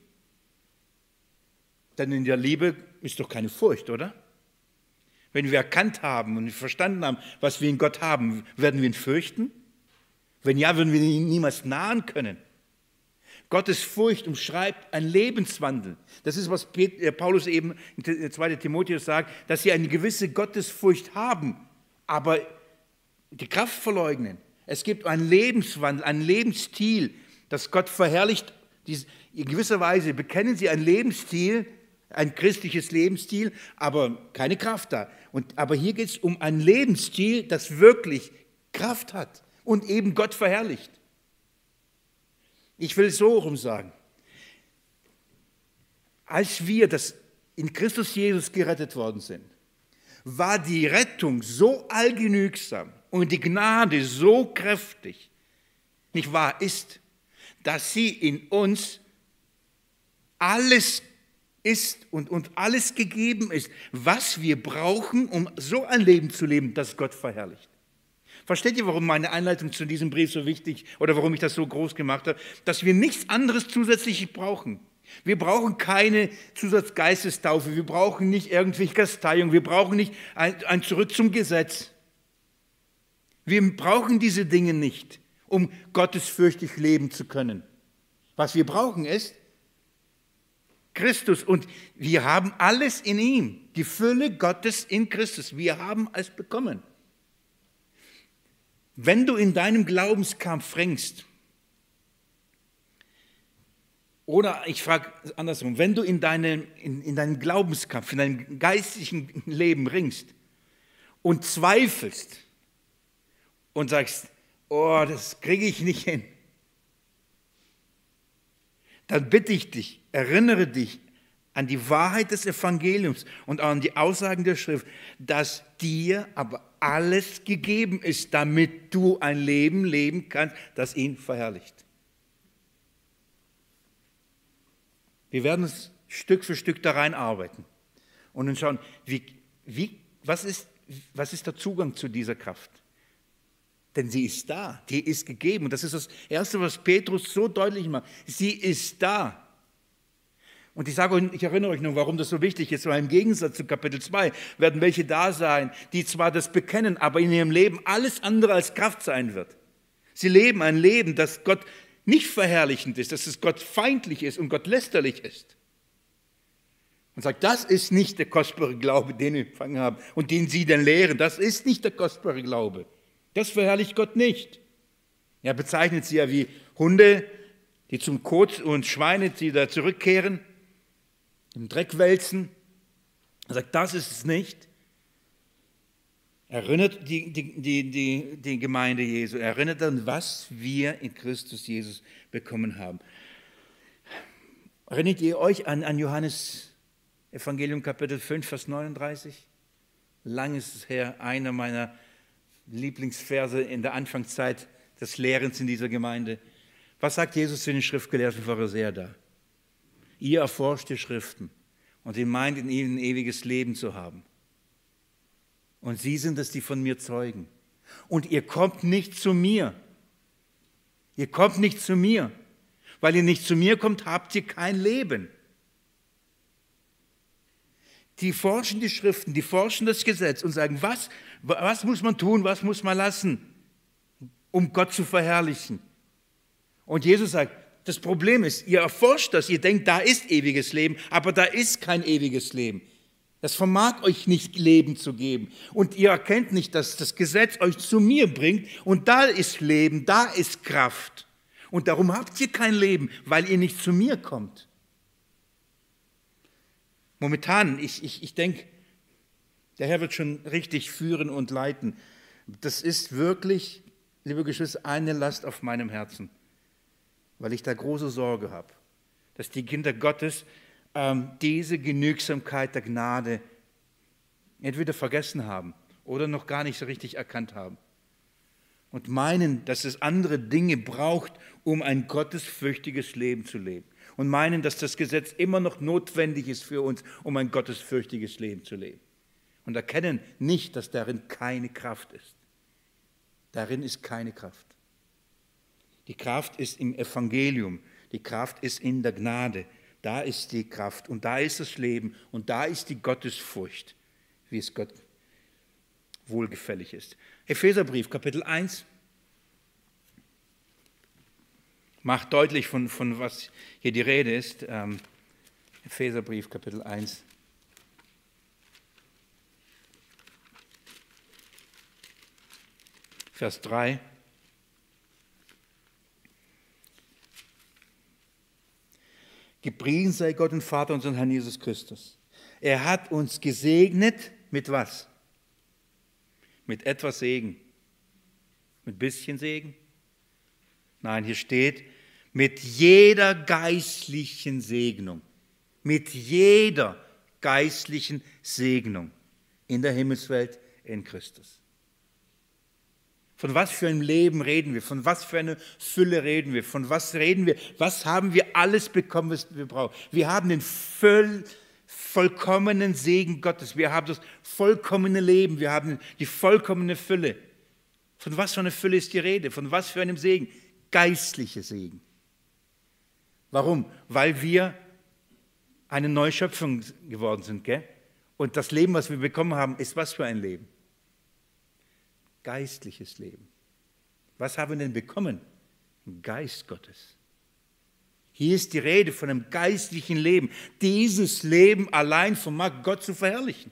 Denn in der Liebe ist doch keine Furcht, oder? Wenn wir erkannt haben und verstanden haben, was wir in Gott haben, werden wir ihn fürchten? Wenn ja, würden wir ihn niemals nahen können. Gottes Furcht umschreibt ein Lebenswandel. Das ist, was Paulus eben in 2. Timotheus sagt, dass sie eine gewisse Gottesfurcht haben, aber die Kraft verleugnen. Es gibt einen Lebenswandel, einen Lebensstil, das Gott verherrlicht. In gewisser Weise bekennen sie einen Lebensstil, ein christliches Lebensstil, aber keine Kraft da. Aber hier geht es um einen Lebensstil, das wirklich Kraft hat und eben Gott verherrlicht. Ich will es so rum sagen. Als wir in Christus Jesus gerettet worden sind, war die Rettung so allgenügsam und die Gnade so kräftig, nicht wahr ist, dass sie in uns alles ist und alles gegeben ist, was wir brauchen, um so ein Leben zu leben, das Gott verherrlicht. Versteht ihr, warum meine Einleitung zu diesem Brief so wichtig oder warum ich das so groß gemacht habe? Dass wir nichts anderes zusätzlich brauchen. Wir brauchen keine Zusatzgeistestaufe, wir brauchen nicht irgendwelche Kasteiung, wir brauchen nicht ein Zurück zum Gesetz. Wir brauchen diese Dinge nicht, um gottesfürchtig leben zu können. Was wir brauchen ist Christus und wir haben alles in ihm, die Fülle Gottes in Christus. Wir haben es bekommen. Wenn du in deinem Glaubenskampf ringst, oder ich frage andersrum, wenn du in deinem Glaubenskampf, in deinem geistlichen Leben ringst und zweifelst und sagst, oh, das kriege ich nicht hin, dann bitte ich dich, erinnere dich an die Wahrheit des Evangeliums und auch an die Aussagen der Schrift, dass dir aber alles gegeben ist, damit du ein Leben leben kannst, das ihn verherrlicht. Wir werden uns Stück für Stück da reinarbeiten und dann schauen, was ist der Zugang zu dieser Kraft? Denn sie ist da, die ist gegeben. Und das ist das Erste, was Petrus so deutlich macht. Sie ist da. Und ich erinnere euch noch, warum das so wichtig ist, weil im Gegensatz zu Kapitel 2 werden welche da sein, die zwar das bekennen, aber in ihrem Leben alles andere als Kraft sein wird. Sie leben ein Leben, das Gott nicht verherrlichend ist, dass es Gott feindlich ist und Gott lästerlich ist. Und sagt, das ist nicht der kostbare Glaube, den wir empfangen haben und den sie dann lehren. Das ist nicht der kostbare Glaube. Das verherrlicht Gott nicht. Er bezeichnet sie ja wie Hunde, die zum Kot und Schweine, die da zurückkehren, im Dreck wälzen. Er sagt, das ist es nicht. Er erinnert die Gemeinde Jesu, er erinnert an, was wir in Christus Jesus bekommen haben. Erinnert ihr euch an Johannes Evangelium Kapitel 5, Vers 39? Lang ist es her, einer meiner Lieblingsverse in der Anfangszeit des Lehrens in dieser Gemeinde. Was sagt Jesus zu den Schriftgelehrten Pharisäern da? Ihr erforscht die Schriften und ihr meint, in ihnen ein ewiges Leben zu haben. Und sie sind es, die von mir zeugen. Und ihr kommt nicht zu mir. Ihr kommt nicht zu mir. Weil ihr nicht zu mir kommt, habt ihr kein Leben. Die forschen die Schriften, die forschen das Gesetz und sagen, was muss man tun, was muss man lassen, um Gott zu verherrlichen. Und Jesus sagt, das Problem ist, ihr erforscht das, ihr denkt, da ist ewiges Leben, aber da ist kein ewiges Leben. Das vermag euch nicht Leben zu geben. Und ihr erkennt nicht, dass das Gesetz euch zu mir bringt und da ist Leben, da ist Kraft. Und darum habt ihr kein Leben, weil ihr nicht zu mir kommt. Momentan, ich denke, der Herr wird schon richtig führen und leiten. Das ist wirklich, liebe Geschwister, eine Last auf meinem Herzen, weil ich da große Sorge habe, dass die Kinder Gottes diese Genügsamkeit der Gnade entweder vergessen haben oder noch gar nicht so richtig erkannt haben und meinen, dass es andere Dinge braucht, um ein gottesfürchtiges Leben zu leben und meinen, dass das Gesetz immer noch notwendig ist für uns, um ein gottesfürchtiges Leben zu leben und erkennen nicht, dass darin keine Kraft ist. Darin ist keine Kraft. Die Kraft ist im Evangelium, die Kraft ist in der Gnade. Da ist die Kraft und da ist das Leben und da ist die Gottesfurcht, wie es Gott wohlgefällig ist. Epheserbrief, Kapitel 1, macht deutlich, von was hier die Rede ist. Epheserbrief, Kapitel 1. Vers 3. Gepriesen sei Gott und Vater unseres Herrn Jesus Christus. Er hat uns gesegnet mit was? Mit etwas Segen. Mit ein bisschen Segen? Nein, hier steht, mit jeder geistlichen Segnung. Mit jeder geistlichen Segnung in der Himmelswelt in Christus. Von was für einem Leben reden wir? Von was für einer Fülle reden wir? Von was reden wir? Was haben wir alles bekommen, was wir brauchen? Wir haben den vollkommenen Segen Gottes. Wir haben das vollkommene Leben. Wir haben die vollkommene Fülle. Von was für einer Fülle ist die Rede? Von was für einem Segen? Geistliche Segen. Warum? Weil wir eine neue Schöpfung geworden sind, gell? Und das Leben, was wir bekommen haben, ist was für ein Leben? Geistliches Leben. Was haben wir denn bekommen? Ein Geist Gottes. Hier ist die Rede von einem geistlichen Leben. Dieses Leben allein vermag Gott zu verherrlichen.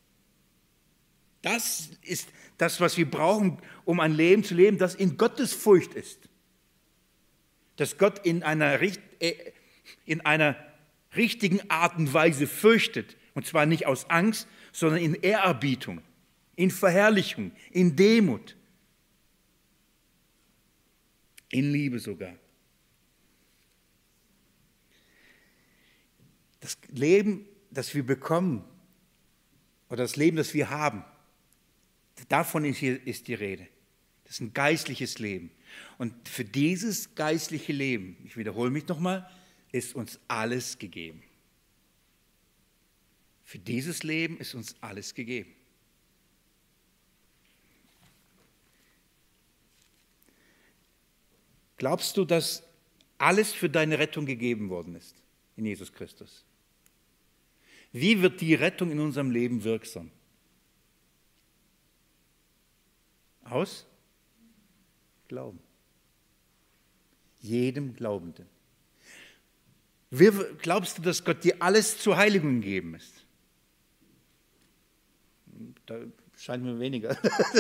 Das ist das, was wir brauchen, um ein Leben zu leben, das in Gottes Furcht ist. Dass Gott in einer richtigen Art und Weise fürchtet. Und zwar nicht aus Angst, sondern in Ehrerbietung. In Verherrlichung, in Demut, in Liebe sogar. Das Leben, das wir bekommen, oder das Leben, das wir haben, davon ist die Rede. Das ist ein geistliches Leben. Und für dieses geistliche Leben, ich wiederhole mich nochmal, ist uns alles gegeben. Für dieses Leben ist uns alles gegeben. Glaubst du, dass alles für deine Rettung gegeben worden ist in Jesus Christus? Wie wird die Rettung in unserem Leben wirksam? Aus Glauben. Jedem Glaubenden. Glaubst du, dass Gott dir alles zur Heiligung gegeben ist? Da scheint mir weniger.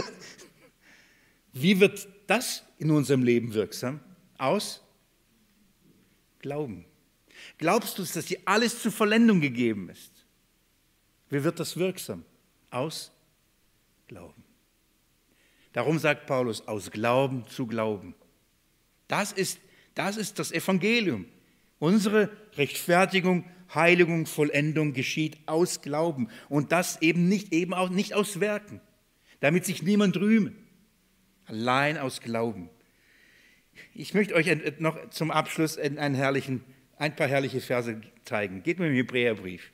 Wie wird das in unserem Leben wirksam? Aus Glauben. Glaubst du, dass dir alles zur Vollendung gegeben ist? Wie wird das wirksam? Aus Glauben. Darum sagt Paulus, aus Glauben zu Glauben. Das ist das Evangelium. Unsere Rechtfertigung, Heiligung, Vollendung geschieht aus Glauben. Und das eben nicht aus Werken, damit sich niemand rühme. Allein aus Glauben. Ich möchte euch noch zum Abschluss ein paar herrliche Verse zeigen. Geht mit dem Hebräerbrief.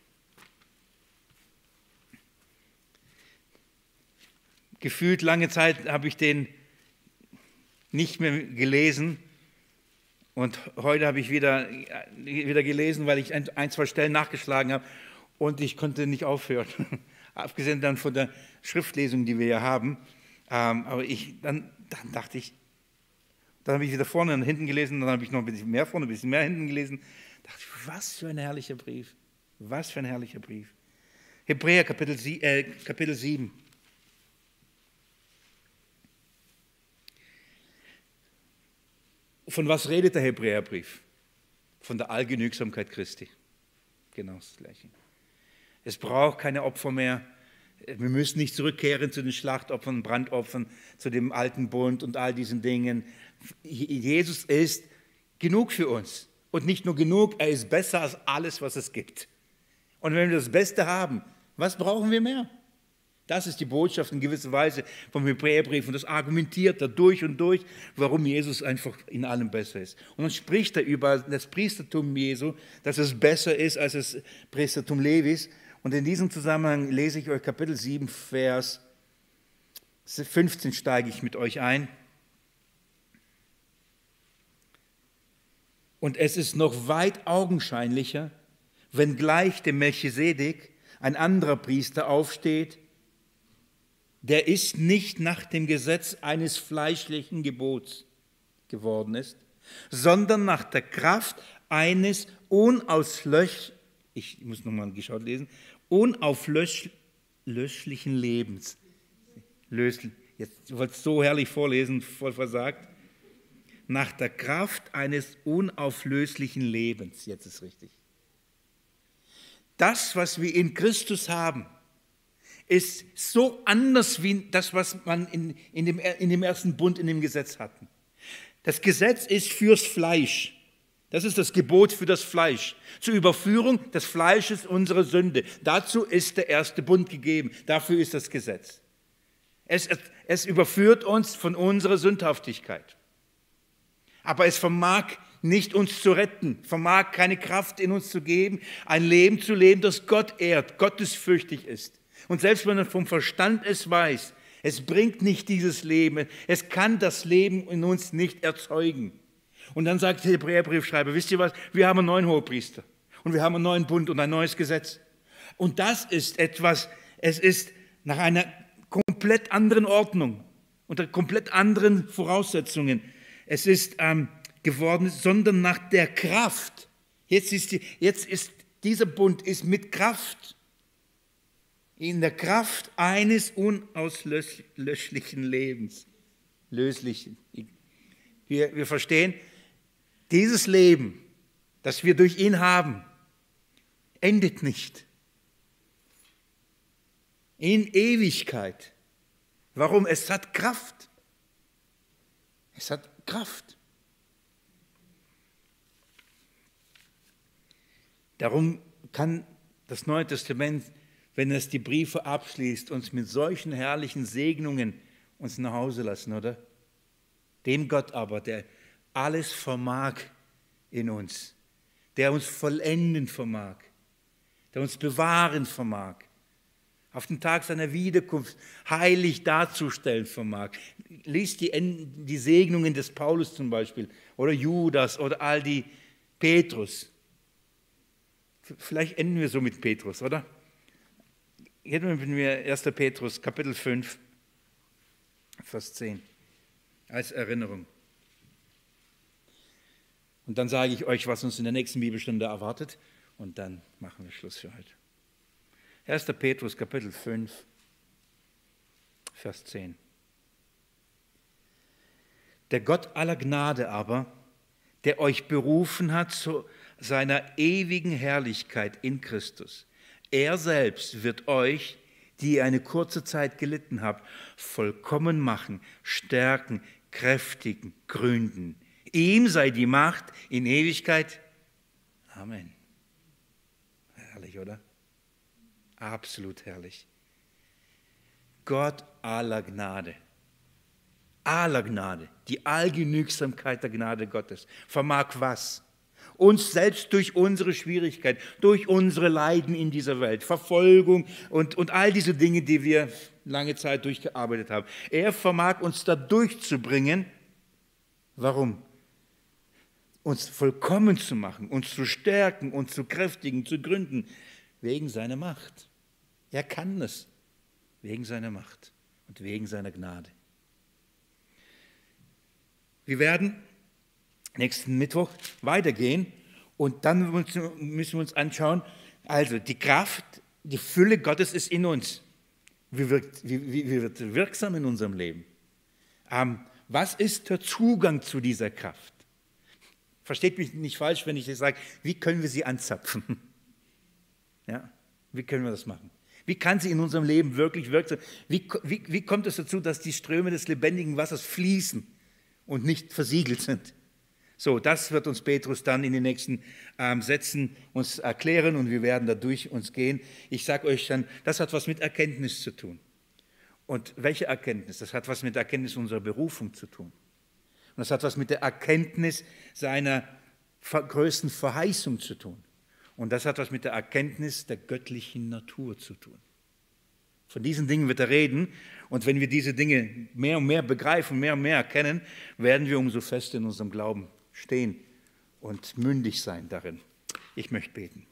Gefühlt lange Zeit habe ich den nicht mehr gelesen und heute habe ich wieder gelesen, weil ich ein, zwei Stellen nachgeschlagen habe und ich konnte nicht aufhören. Abgesehen dann von der Schriftlesung, die wir ja haben. Aber dann dachte ich, dann habe ich wieder vorne und hinten gelesen, dann habe ich noch ein bisschen mehr vorne, ein bisschen mehr hinten gelesen. Da dachte ich, was für ein herrlicher Brief. Was für ein herrlicher Brief. Hebräer Kapitel 7. Von was redet der Hebräerbrief? Von der Allgenügsamkeit Christi. Genau das Gleiche. Es braucht keine Opfer mehr. Wir müssen nicht zurückkehren zu den Schlachtopfern, Brandopfern, zu dem alten Bund und all diesen Dingen. Jesus ist genug für uns. Und nicht nur genug, er ist besser als alles, was es gibt. Und wenn wir das Beste haben, was brauchen wir mehr? Das ist die Botschaft in gewisser Weise vom Hebräerbrief. Und das argumentiert da durch und durch, warum Jesus einfach in allem besser ist. Und dann spricht er über das Priestertum Jesu, dass es besser ist als das Priestertum Levis. Und in diesem Zusammenhang lese ich euch Kapitel 7, Vers 15 steige ich mit euch ein. Und es ist noch weit augenscheinlicher, wenn gleich dem Melchisedek ein anderer Priester aufsteht, der ist nicht nach dem Gesetz eines fleischlichen Gebots geworden ist, sondern nach der Kraft eines unauflöschlichen Lebens. Jetzt, ich wollte es so herrlich vorlesen, voll versagt. Nach der Kraft eines unauflöslichen Lebens. Jetzt ist richtig. Das, was wir in Christus haben, ist so anders wie das, was man in dem ersten Bund, in dem Gesetz hatten. Das Gesetz ist fürs Fleisch. Das ist das Gebot für das Fleisch. Zur Überführung des Fleisches unserer Sünde. Dazu ist der erste Bund gegeben. Dafür ist das Gesetz. Es überführt uns von unserer Sündhaftigkeit. Aber es vermag nicht uns zu retten, vermag keine Kraft in uns zu geben, ein Leben zu leben, das Gott ehrt, gottesfürchtig ist. Und selbst wenn man vom Verstand es weiß, es bringt nicht dieses Leben, es kann das Leben in uns nicht erzeugen. Und dann sagt der Hebräerbriefschreiber, wisst ihr was, wir haben einen neuen Hohepriester und wir haben einen neuen Bund und ein neues Gesetz. Und das ist etwas, es ist nach einer komplett anderen Ordnung, unter komplett anderen Voraussetzungen. Es ist geworden, sondern nach der Kraft. Jetzt ist dieser Bund ist mit Kraft. In der Kraft eines unauslöschlichen Lebens. Löslichen. Wir verstehen, dieses Leben, das wir durch ihn haben, endet nicht. In Ewigkeit. Warum? Es hat Kraft. Es hat Kraft. Darum kann das Neue Testament, wenn es die Briefe abschließt, uns mit solchen herrlichen Segnungen uns nach Hause lassen, oder? Dem Gott aber, der alles vermag in uns, der uns vollenden vermag, der uns bewahren vermag, auf den Tag seiner Wiederkunft heilig darzustellen vermag. Lies die Segnungen des Paulus zum Beispiel oder Judas oder all die Petrus. Vielleicht enden wir so mit Petrus, oder? Jetzt mit mir 1. Petrus, Kapitel 5, Vers 10, als Erinnerung. Und dann sage ich euch, was uns in der nächsten Bibelstunde erwartet und dann machen wir Schluss für heute. 1. Petrus, Kapitel 5, Vers 10. Der Gott aller Gnade aber, der euch berufen hat zu seiner ewigen Herrlichkeit in Christus, er selbst wird euch, die ihr eine kurze Zeit gelitten habt, vollkommen machen, stärken, kräftigen, gründen. Ihm sei die Macht in Ewigkeit. Amen. Herrlich, oder? Absolut herrlich. Gott aller Gnade, die Allgenügsamkeit der Gnade Gottes, vermag was? Uns selbst durch unsere Schwierigkeit, durch unsere Leiden in dieser Welt, Verfolgung und all diese Dinge, die wir lange Zeit durchgearbeitet haben. Er vermag uns da durchzubringen. Warum? Uns vollkommen zu machen, uns zu stärken, uns zu kräftigen, zu gründen, wegen seiner Macht. Er kann es, wegen seiner Macht und wegen seiner Gnade. Wir werden nächsten Mittwoch weitergehen und dann müssen wir uns anschauen, also die Kraft, die Fülle Gottes ist in uns. Wie wird wirksam in unserem Leben? Was ist der Zugang zu dieser Kraft? Versteht mich nicht falsch, wenn ich sage, wie können wir sie anzapfen? Ja, wie können wir das machen? Wie kann sie in unserem Leben wirklich wirksam? Wie kommt es dazu, dass die Ströme des lebendigen Wassers fließen und nicht versiegelt sind? So, das wird uns Petrus dann in den nächsten Sätzen uns erklären und wir werden da durch uns gehen. Ich sage euch dann, das hat was mit Erkenntnis zu tun. Und welche Erkenntnis? Das hat was mit der Erkenntnis unserer Berufung zu tun. Und das hat was mit der Erkenntnis seiner größten Verheißung zu tun. Und das hat was mit der Erkenntnis der göttlichen Natur zu tun. Von diesen Dingen wird er reden. Und wenn wir diese Dinge mehr und mehr begreifen, mehr und mehr erkennen, werden wir umso fester in unserem Glauben stehen und mündig sein darin. Ich möchte beten.